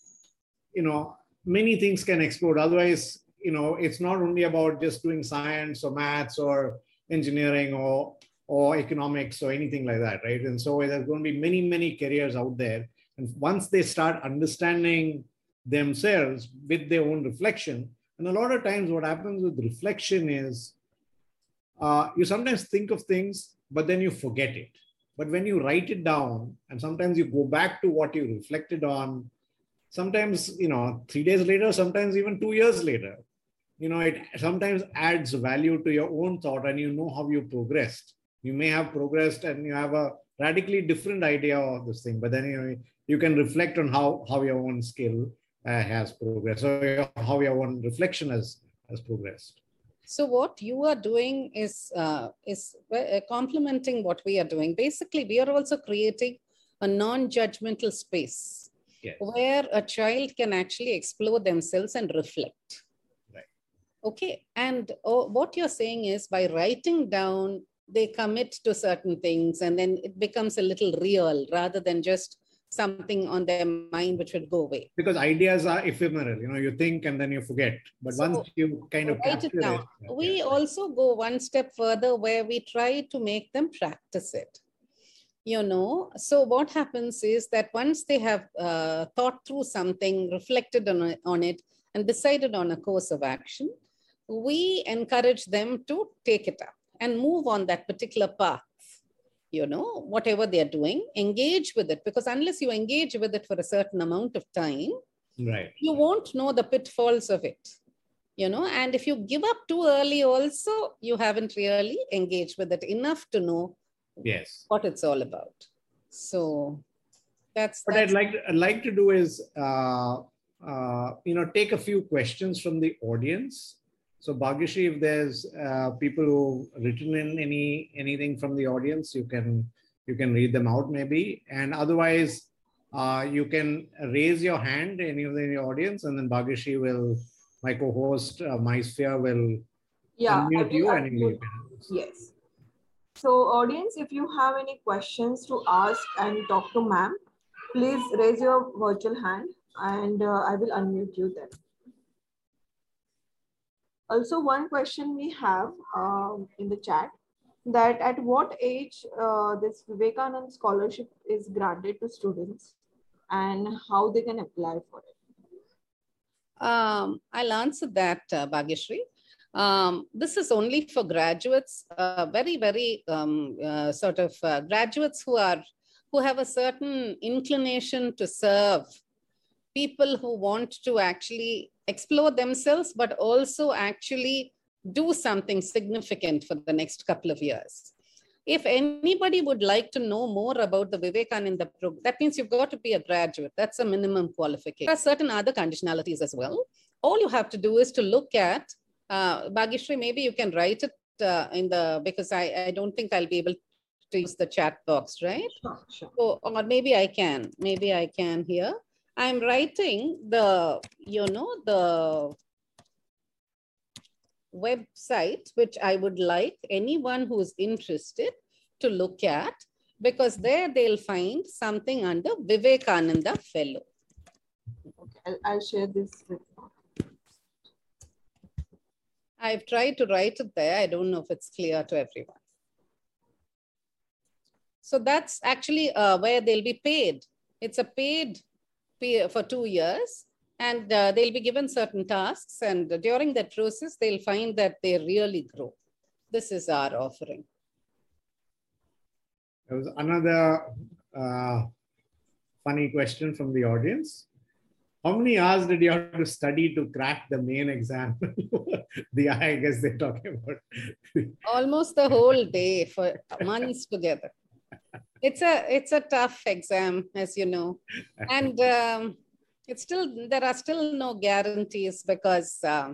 many things can explode. Otherwise, it's not only about just doing science or maths or engineering or economics or anything like that, right? And so there's going to be many, many careers out there. And once they start understanding themselves with their own reflection, and a lot of times what happens with reflection is you sometimes think of things, but then you forget it. But when you write it down, and sometimes you go back to what you reflected on, sometimes, 3 days later, sometimes even 2 years later, it sometimes adds value to your own thought, and you know how you progressed. You may have progressed and you have a radically different idea of this thing, but then you can reflect on how your own skill has progressed, or how your own reflection has progressed. So what you are doing is complementing what we are doing. Basically, we are also creating a non-judgmental space, yes, where a child can actually explore themselves and reflect. Right. Okay. And what you're saying is, by writing down, they commit to certain things, and then it becomes a little real rather than just something on their mind which would go away. Because ideas are ephemeral, you think and then you forget. But so once you kind of write it down, we also go one step further, where we try to make them practice it. So what happens is that once they have thought through something, reflected on it, and decided on a course of action, we encourage them to take it up and move on that particular path. Whatever they're doing, engage with it, because unless you engage with it for a certain amount of time, right, you won't know the pitfalls of it. And if you give up too early also, you haven't really engaged with it enough to know, yes, what it's all about. So that's what I'd like to do is take a few questions from the audience. So Bhagyashree, if there's people who've written in anything from the audience, you can read them out maybe, and otherwise you can raise your hand, any of the audience, and then Bhagyashree my co-host MySphere will unmute you and you can. Yes. So audience, if you have any questions to ask and talk to ma'am, please raise your virtual hand and I will unmute you then. Also, one question we have in the chat, that at what age this Vivekanand scholarship is granted to students and how they can apply for it? I'll answer that, Bhagyashree. This is only for graduates, very, very graduates who have a certain inclination to serve, people who want to actually explore themselves, but also actually do something significant for the next couple of years. If anybody would like to know more about the Vivekananda program, that means you've got to be a graduate. That's a minimum qualification. There are certain other conditionalities as well. All you have to do is to look at, Bhagyashree, maybe you can write it because I don't think I'll be able to use the chat box, right? Sure. So, or maybe I can here. I'm writing the website, which I would like anyone who's interested to look at, because there they'll find something under Vivekananda Fellow. Okay, I'll share this with you. I've tried to write it there. I don't know if it's clear to everyone. So that's actually where they'll be paid. It's a paid for 2 years, and they'll be given certain tasks, and during that process, they'll find that they really grow. This is our offering. There was another funny question from the audience. How many hours did you have to study to crack the main exam? I guess they're talking about. Almost the whole day for months together. It's a tough exam, as you know, and there are still no guarantees, because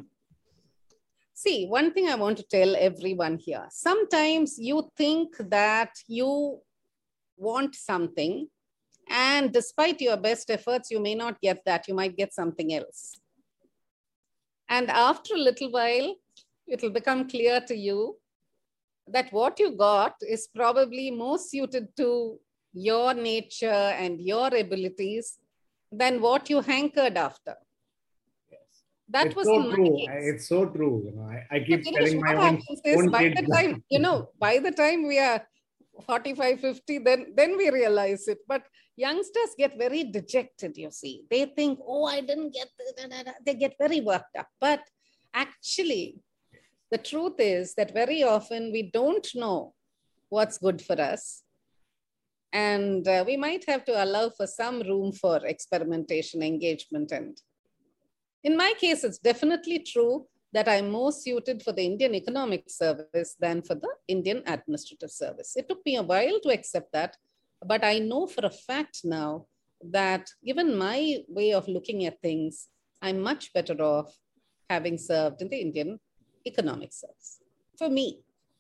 see, one thing I want to tell everyone here, sometimes you think that you want something, and despite your best efforts, you may not get that. You might get something else. And after a little while, it'll become clear to you that what you got is probably more suited to your nature and your abilities than what you hankered after. Yes. That it's was so true. case. It's so true. I keep telling my own by the time, by the time we are 45, 50, then we realize it. But youngsters get very dejected, you see. They think, oh, I didn't get this. They get very worked up. But actually, the truth is that very often we don't know what's good for us. And we might have to allow for some room for experimentation, engagement. And in my case, it's definitely true that I'm more suited for the Indian Economic Service than for the Indian Administrative Service. It took me a while to accept that, but I know for a fact now that given my way of looking at things, I'm much better off having served in the Indian Economic Service, for me.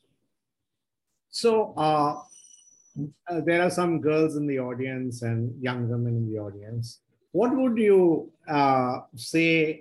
So there are some girls in the audience and young women in the audience. What would you say,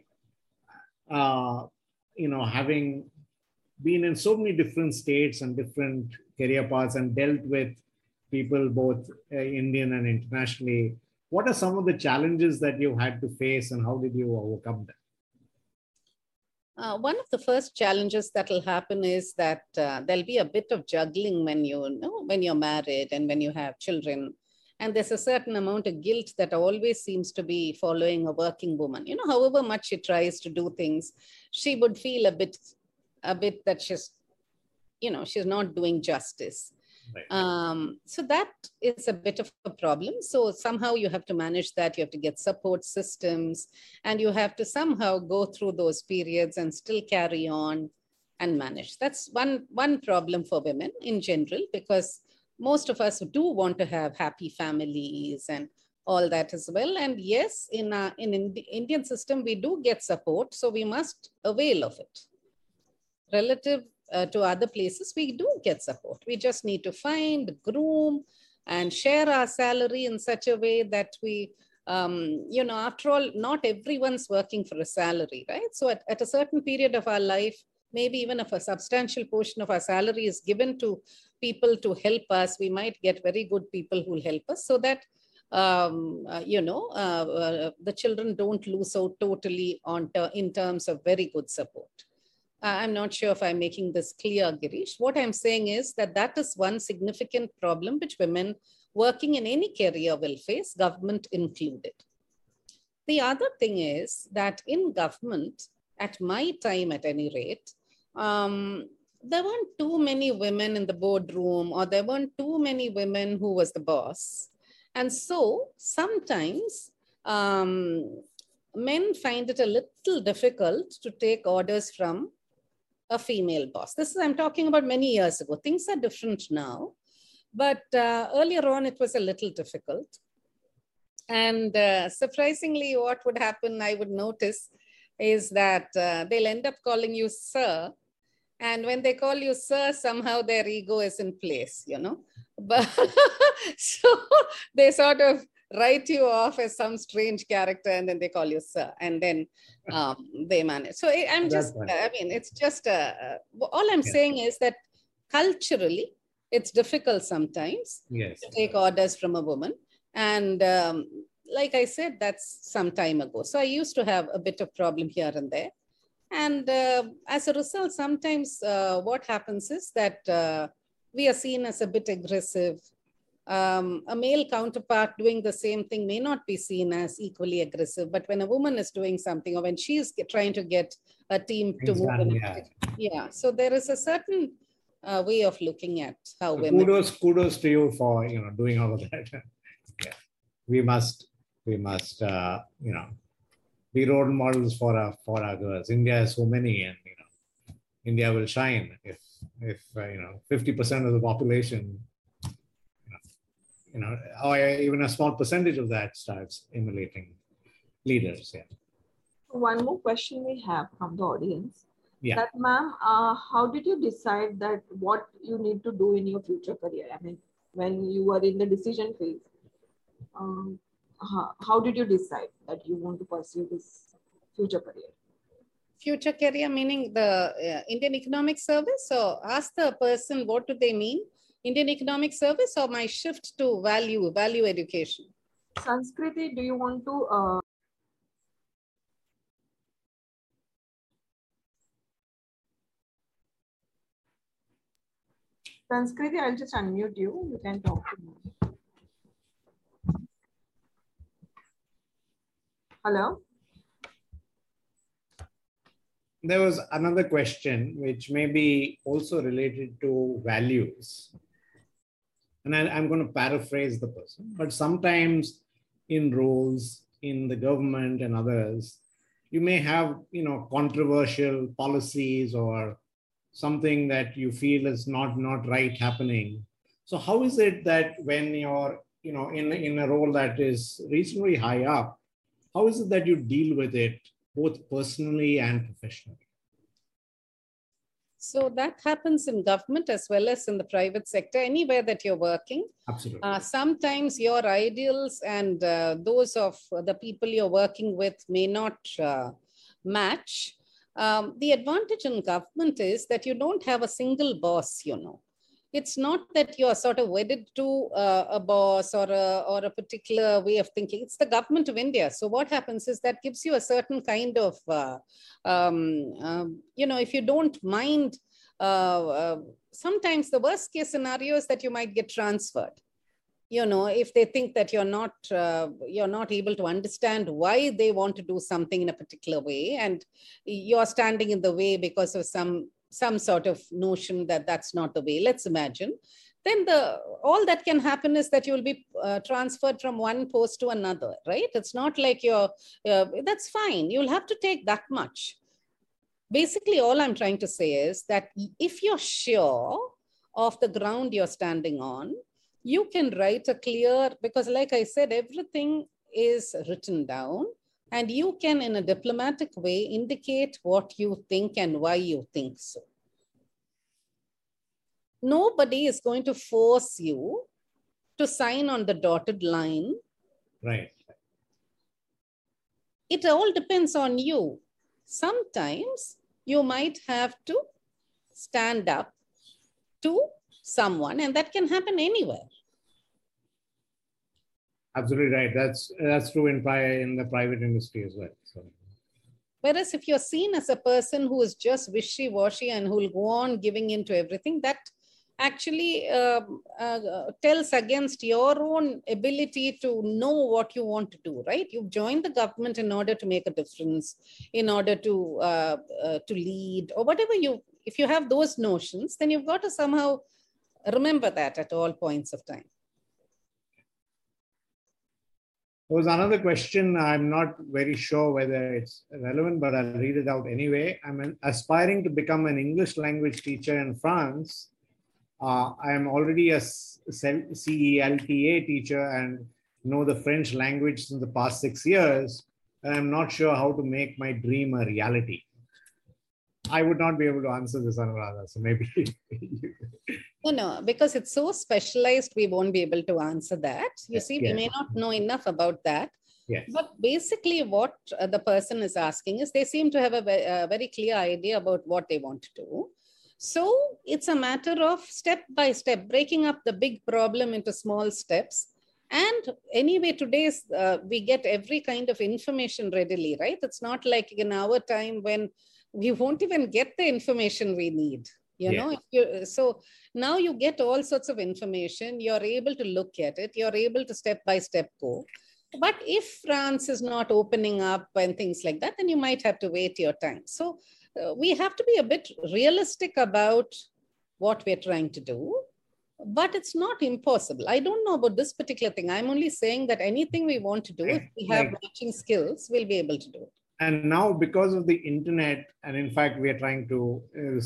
having been in so many different states and different career paths and dealt with people both Indian and internationally, what are some of the challenges that you had to face and how did you overcome them? One of the first challenges that will happen is that there'll be a bit of juggling when when you're married and when you have children. And there's a certain amount of guilt that always seems to be following a working woman. However much she tries to do things, she would feel a bit that she's not doing justice. Right. So that is a bit of a problem. So somehow you have to manage that. You have to get support systems and you have to somehow go through those periods and still carry on and manage. That's one problem for women in general, because most of us do want to have happy families and all that as well. And yes, in the Indian system, we do get support. So we must avail of it. Relative to other places, we do get support. We just need to find, groom, and share our salary in such a way that we, after all, not everyone's working for a salary, right? So at a certain period of our life, maybe even if a substantial portion of our salary is given to people to help us, we might get very good people who will help us so that, the children don't lose out totally in terms of very good support. I'm not sure if I'm making this clear, Girish. What I'm saying is that is one significant problem which women working in any career will face, government included. The other thing is that in government, at my time at any rate, there weren't too many women in the boardroom, or there weren't too many women who was the boss. And so sometimes men find it a little difficult to take orders from a female boss. I'm talking about many years ago. Things are different now, but earlier on it was a little difficult. And surprisingly, what would happen, I would notice, is that they'll end up calling you sir. And when they call you sir, somehow their ego is in place, But so they sort of write you off as some strange character and then they call you sir, and then they manage. So it's just all I'm saying is that culturally it's difficult sometimes to take orders from a woman. And like I said, that's some time ago. So I used to have a bit of problem here and there. And as a result, sometimes what happens is that we are seen as a bit aggressive. A male counterpart doing the same thing may not be seen as equally aggressive, but when a woman is doing something or when she's trying to get a team to move in, so there is a certain way of looking at how women. Kudos to you for doing all of that. We must be role models for our girls. India has so many, and India will shine if 50% of the population, or even a small percentage of that starts emulating leaders. One more question we have from the audience. Yeah. That, ma'am, how did you decide that what you need to do in your future career? I mean, when you were in the decision phase, how did you decide that you want to pursue this future career? Future career meaning the Indian Economic Service? So ask the person what do they mean? Indian Economic Service or my shift to value education? Sanskriti, do you want to? Sanskriti, I'll just unmute you. You can talk to me. Hello? There was another question which may be also related to values. And I'm going to paraphrase the person, but sometimes in roles in the government and others, you may have, controversial policies or something that you feel is not right happening. So how is it that when you're, in a role that is reasonably high up, how is it that you deal with it both personally and professionally? So that happens in government as well as in the private sector, anywhere that you're working. Absolutely. Sometimes your ideals and those of the people you're working with may not match. The advantage in government is that you don't have a single boss, It's not that you're sort of wedded to a boss or a particular way of thinking. It's the government of India. So what happens is that gives you a certain kind of, if you don't mind, sometimes the worst case scenario is that you might get transferred. If they think that you're not able to understand why they want to do something in a particular way, and you're standing in the way because of some sort of notion that that's not the way, let's imagine, then all that can happen is that you'll be transferred from one post to another, right? It's not like that's fine. You'll have to take that much. Basically, all I'm trying to say is that if you're sure of the ground you're standing on, you can write a clear, because like I said, everything is written down, and you can, in a diplomatic way, indicate what you think and why you think so. Nobody is going to force you to sign on the dotted line. Right. It all depends on you. Sometimes you might have to stand up to someone, and that can happen anywhere. Absolutely right. That's true in the private industry as well. So. Whereas if you're seen as a person who is just wishy-washy and who will go on giving in to everything, that actually tells against your own ability to know what you want to do, right? You've joined the government in order to make a difference, in order to lead, or whatever if you have those notions, then you've got to somehow remember that at all points of time. There was another question. I'm not very sure whether it's relevant, but I'll read it out anyway. I'm aspiring to become an English language teacher in France. I am already a CELTA teacher and know the French language since the past 6 years. And I'm not sure how to make my dream a reality. I would not be able to answer this, Anuradha. So maybe. No, because it's so specialized, we won't be able to answer that. You see, we may not know enough about that. Yes. But basically what the person is asking is they seem to have a very clear idea about what they want to do. So it's a matter of step by step, breaking up the big problem into small steps. And anyway, today's we get every kind of information readily, right? It's not like in our time when we won't even get the information we need. So now you get all sorts of information. You're able to look at it. You're able to step by step go. But if France is not opening up and things like that, then you might have to wait your time. So we have to be a bit realistic about what we're trying to do, but it's not impossible. I don't know about this particular thing. I'm only saying that anything we want to do, if we have matching skills, we'll be able to do it. And now, because of the internet, and in fact, we are trying to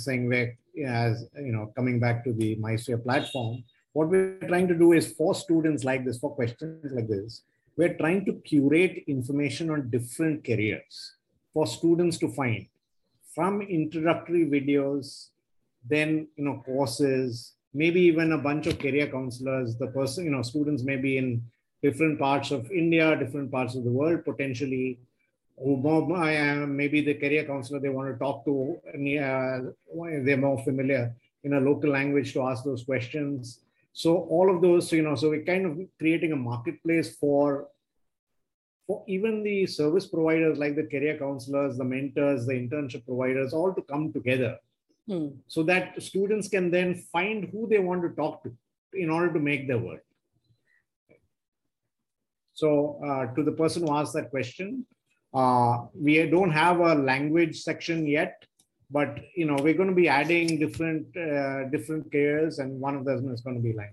coming back to the MySphere platform, what we're trying to do is for students like this, for questions like this, we're trying to curate information on different careers for students to find, from introductory videos, then courses, maybe even a bunch of career counselors. The person, students may be in different parts of India, different parts of the world potentially. Maybe the career counselor they want to talk to, they're more familiar in a local language to ask those questions. So all of those, so we're kind of creating a marketplace for even the service providers like the career counselors, the mentors, the internship providers, all to come together so that students can then find who they want to talk to in order to make their work. So to the person who asked that question, We don't have a language section yet, but we're going to be adding different careers, and one of them is going to be language.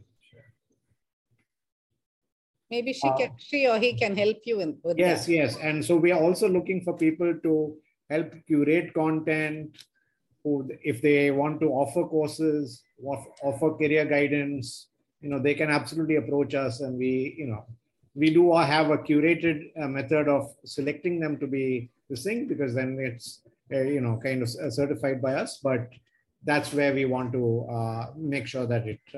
Maybe she or he can help you with yes, that. Yes. And so we are also looking for people to help curate content, who, if they want to offer courses, offer career guidance, they can absolutely approach us, and we do have a curated method of selecting them to be this thing, because then it's kind of certified by us. But that's where we want to make sure that it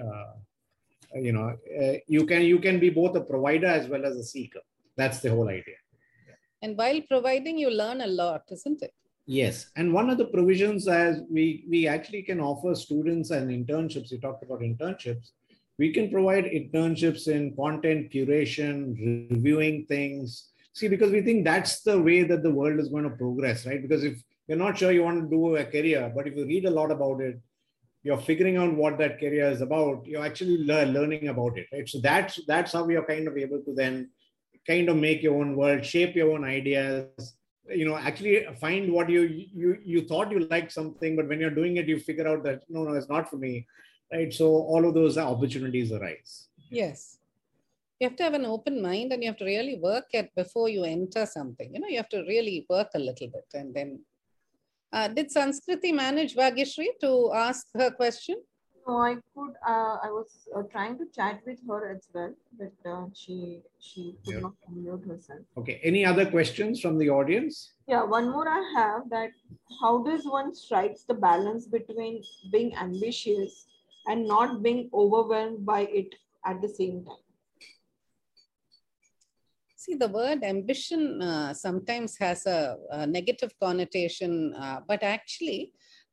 you can be both a provider as well as a seeker. That's the whole idea. And while providing, you learn a lot, isn't it? Yes. And one of the provisions, as we actually can offer students and internships, you talked about internships, we can provide internships in content curation, reviewing things. See, because we think that's the way that the world is going to progress, right? Because if you're not sure you want to do a career, but if you read a lot about it, you're figuring out what that career is about, you're actually learning about it, right? So that's how we are kind of able to then kind of make your own world, shape your own ideas, actually find what you thought you liked something, but when you're doing it, you figure out that no, it's not for me, right? So all of those opportunities arise. Yes. You have to have an open mind, and you have to really work at before you enter something. You have to really work a little bit, and then did Sanskriti manage Bhagyashree to ask her question? No, I could. I was trying to chat with her as well, but she could not unmute herself. Okay. Any other questions from the audience? Yeah, one more I have, that how does one strikes the balance between being ambitious and not being overwhelmed by it at the same time? See, the word ambition sometimes has a negative connotation, but actually,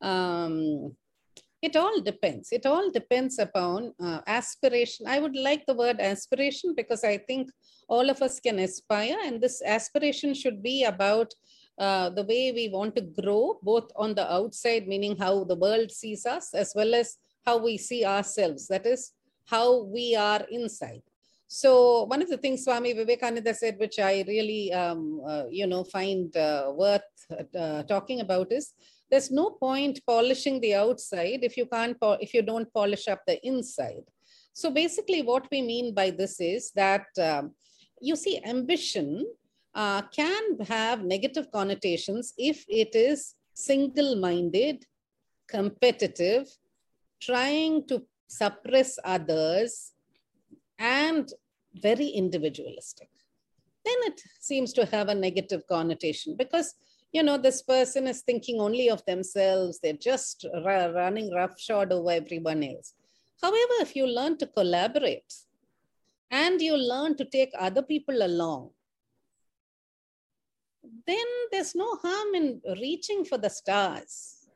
it all depends. It all depends upon aspiration. I would like the word aspiration, because I think all of us can aspire, and this aspiration should be about the way we want to grow, both on the outside, meaning how the world sees us, as well as how we see ourselves. That is, how we are inside. So one of the things Swami Vivekananda said, which I really, find worth talking about, is there's no point polishing the outside if you don't polish up the inside. So basically, what we mean by this is that you see, ambition can have negative connotations if it is single-minded, competitive, trying to suppress others, and very individualistic. Then it seems to have a negative connotation, because this person is thinking only of themselves. They're just running roughshod over everyone else. However, if you learn to collaborate and you learn to take other people along, then there's no harm in reaching for the stars.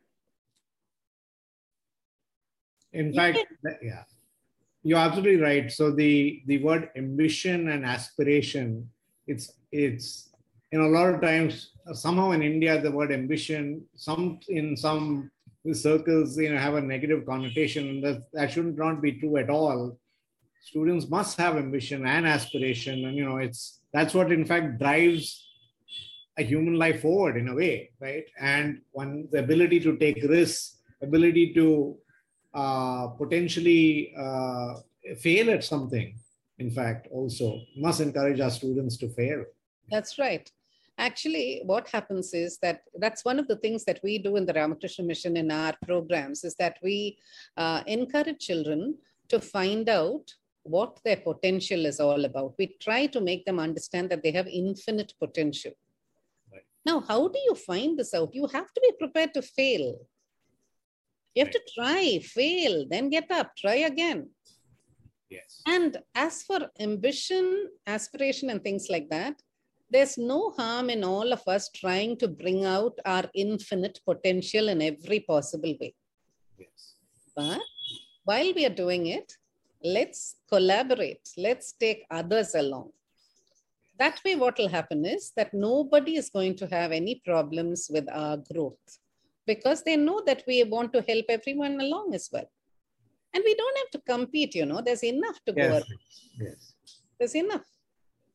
In fact, yeah. You're absolutely right. So the word ambition and aspiration, it's a lot of times, somehow in India, the word ambition, in some circles, have a negative connotation. That should not be true at all. Students must have ambition and aspiration, and that's what in fact drives a human life forward in a way, right? And the ability to take risks, ability to potentially fail at something, in fact, also must encourage our students to fail. That's right. Actually, what happens is that's one of the things that we do in the Ramakrishna Mission in our programs, is that we encourage children to find out what their potential is all about. We try to make them understand that they have infinite potential. Right. Now, how do you find this out? You have to be prepared to fail. You have to try, fail, then get up, try again. Yes. And as for ambition, aspiration, and things like that, there's no harm in all of us trying to bring out our infinite potential in every possible way. Yes. But while we are doing it, let's collaborate. Let's take others along. That way, what will happen is that nobody is going to have any problems with our growth, because they know that we want to help everyone along as well. And we don't have to compete, there's enough to go around. Yes. There's enough.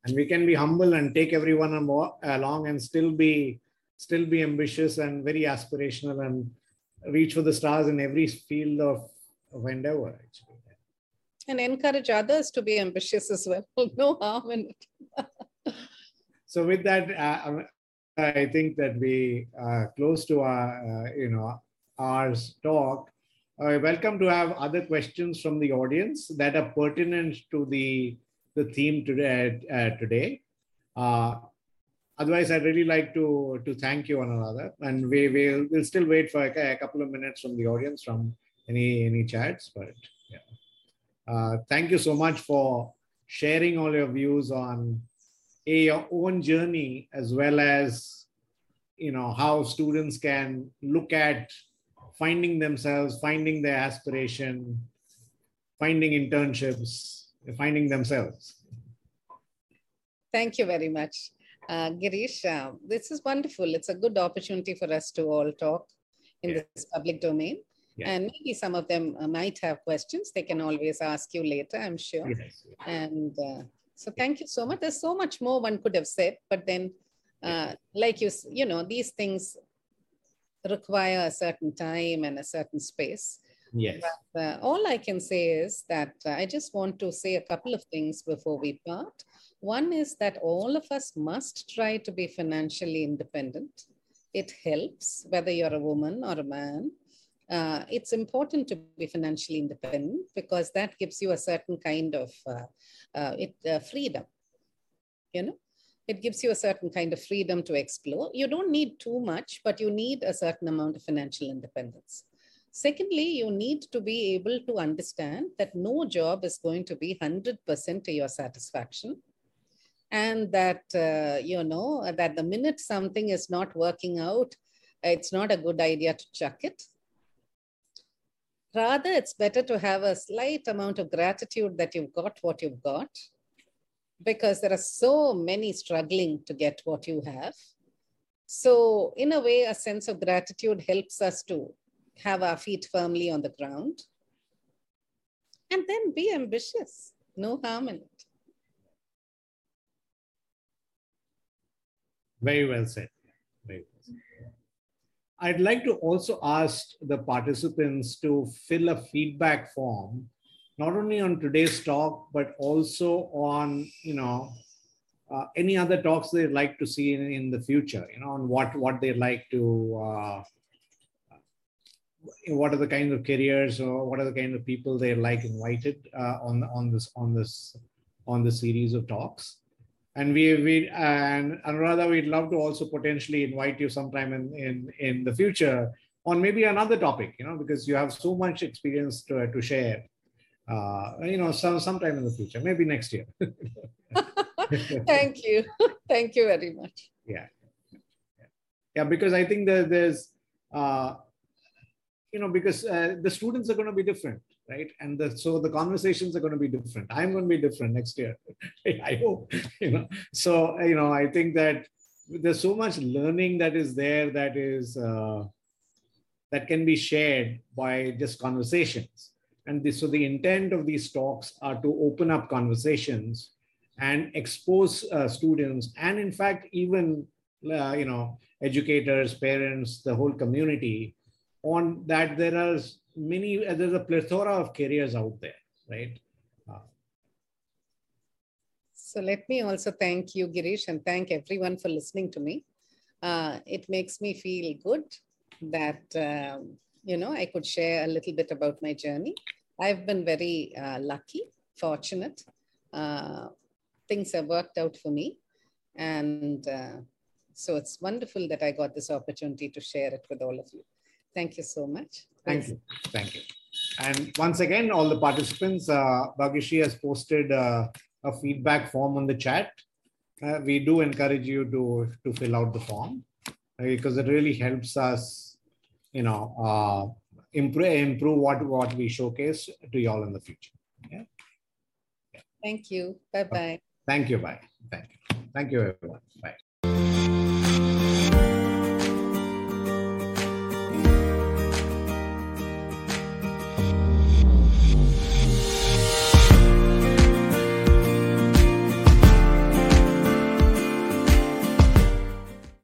And we can be humble and take everyone along and still be ambitious and very aspirational and reach for the stars in every field of endeavor, actually. And encourage others to be ambitious as well. No harm in it. So with that, I think that we close to our talk. Welcome to have other questions from the audience that are pertinent to the theme today. Otherwise, I'd really like to thank you one another, and we'll still wait for a couple of minutes from the audience from any chats. But yeah, thank you so much for sharing all your views on your own journey, as well as how students can look at finding themselves, finding their aspiration, finding internships, finding themselves. Thank you very much, Girish. This is wonderful. It's a good opportunity for us to all talk in this public domain. Yeah. And maybe some of them might have questions. They can always ask you later, I'm sure. Yes. And so thank you so much. There's so much more one could have said, but then like these things require a certain time and a certain space. Yes. But, all I can say is that I just want to say a couple of things before we part. One is that all of us must try to be financially independent. It helps whether you're a woman or a man. It's important to be financially independent because that gives you a certain kind of freedom. It gives you a certain kind of freedom to explore. You don't need too much, but you need a certain amount of financial independence. Secondly, you need to be able to understand that no job is going to be 100% to your satisfaction. And that, that the minute something is not working out, it's not a good idea to chuck it. Rather, it's better to have a slight amount of gratitude that you've got what you've got, because there are so many struggling to get what you have. So in a way, a sense of gratitude helps us to have our feet firmly on the ground. And then be ambitious. No harm in it. Very well said. Very well said. I'd like to also ask the participants to fill a feedback form, not only on today's talk, but also on, any other talks they'd like to see in the future, on what they'd like to, what are the kinds of careers or what are the kind of people they'd like invited on this series of talks. And and Anuradha, we'd love to also potentially invite you sometime in the future on maybe another topic, because you have so much experience to share. Sometime in the future, maybe next year. Thank you. Thank you very much. Yeah, because I think that there's, because the students are going to be different, right? And so the conversations are going to be different. I'm going to be different next year. I hope, So, I think that there's so much learning that is there that is, that can be shared by just conversations. And so the intent of these talks are to open up conversations and expose students, and in fact, even, educators, parents, the whole community, on that there's a plethora of careers out there, right? So let me also thank you, Girish, and thank everyone for listening to me. It makes me feel good that, I could share a little bit about my journey. I've been very lucky, fortunate. Things have worked out for me. And so it's wonderful that I got this opportunity to share it with all of you. Thank you so much. Thank you. Thank you. And once again, all the participants, Bhagyashree has posted a feedback form on the chat. We do encourage you to fill out the form because it really helps us, improve what we showcase to y'all in the future. Yeah. Thank you. Bye-bye. Thank you. Bye. Thank you. Thank you, everyone. Bye.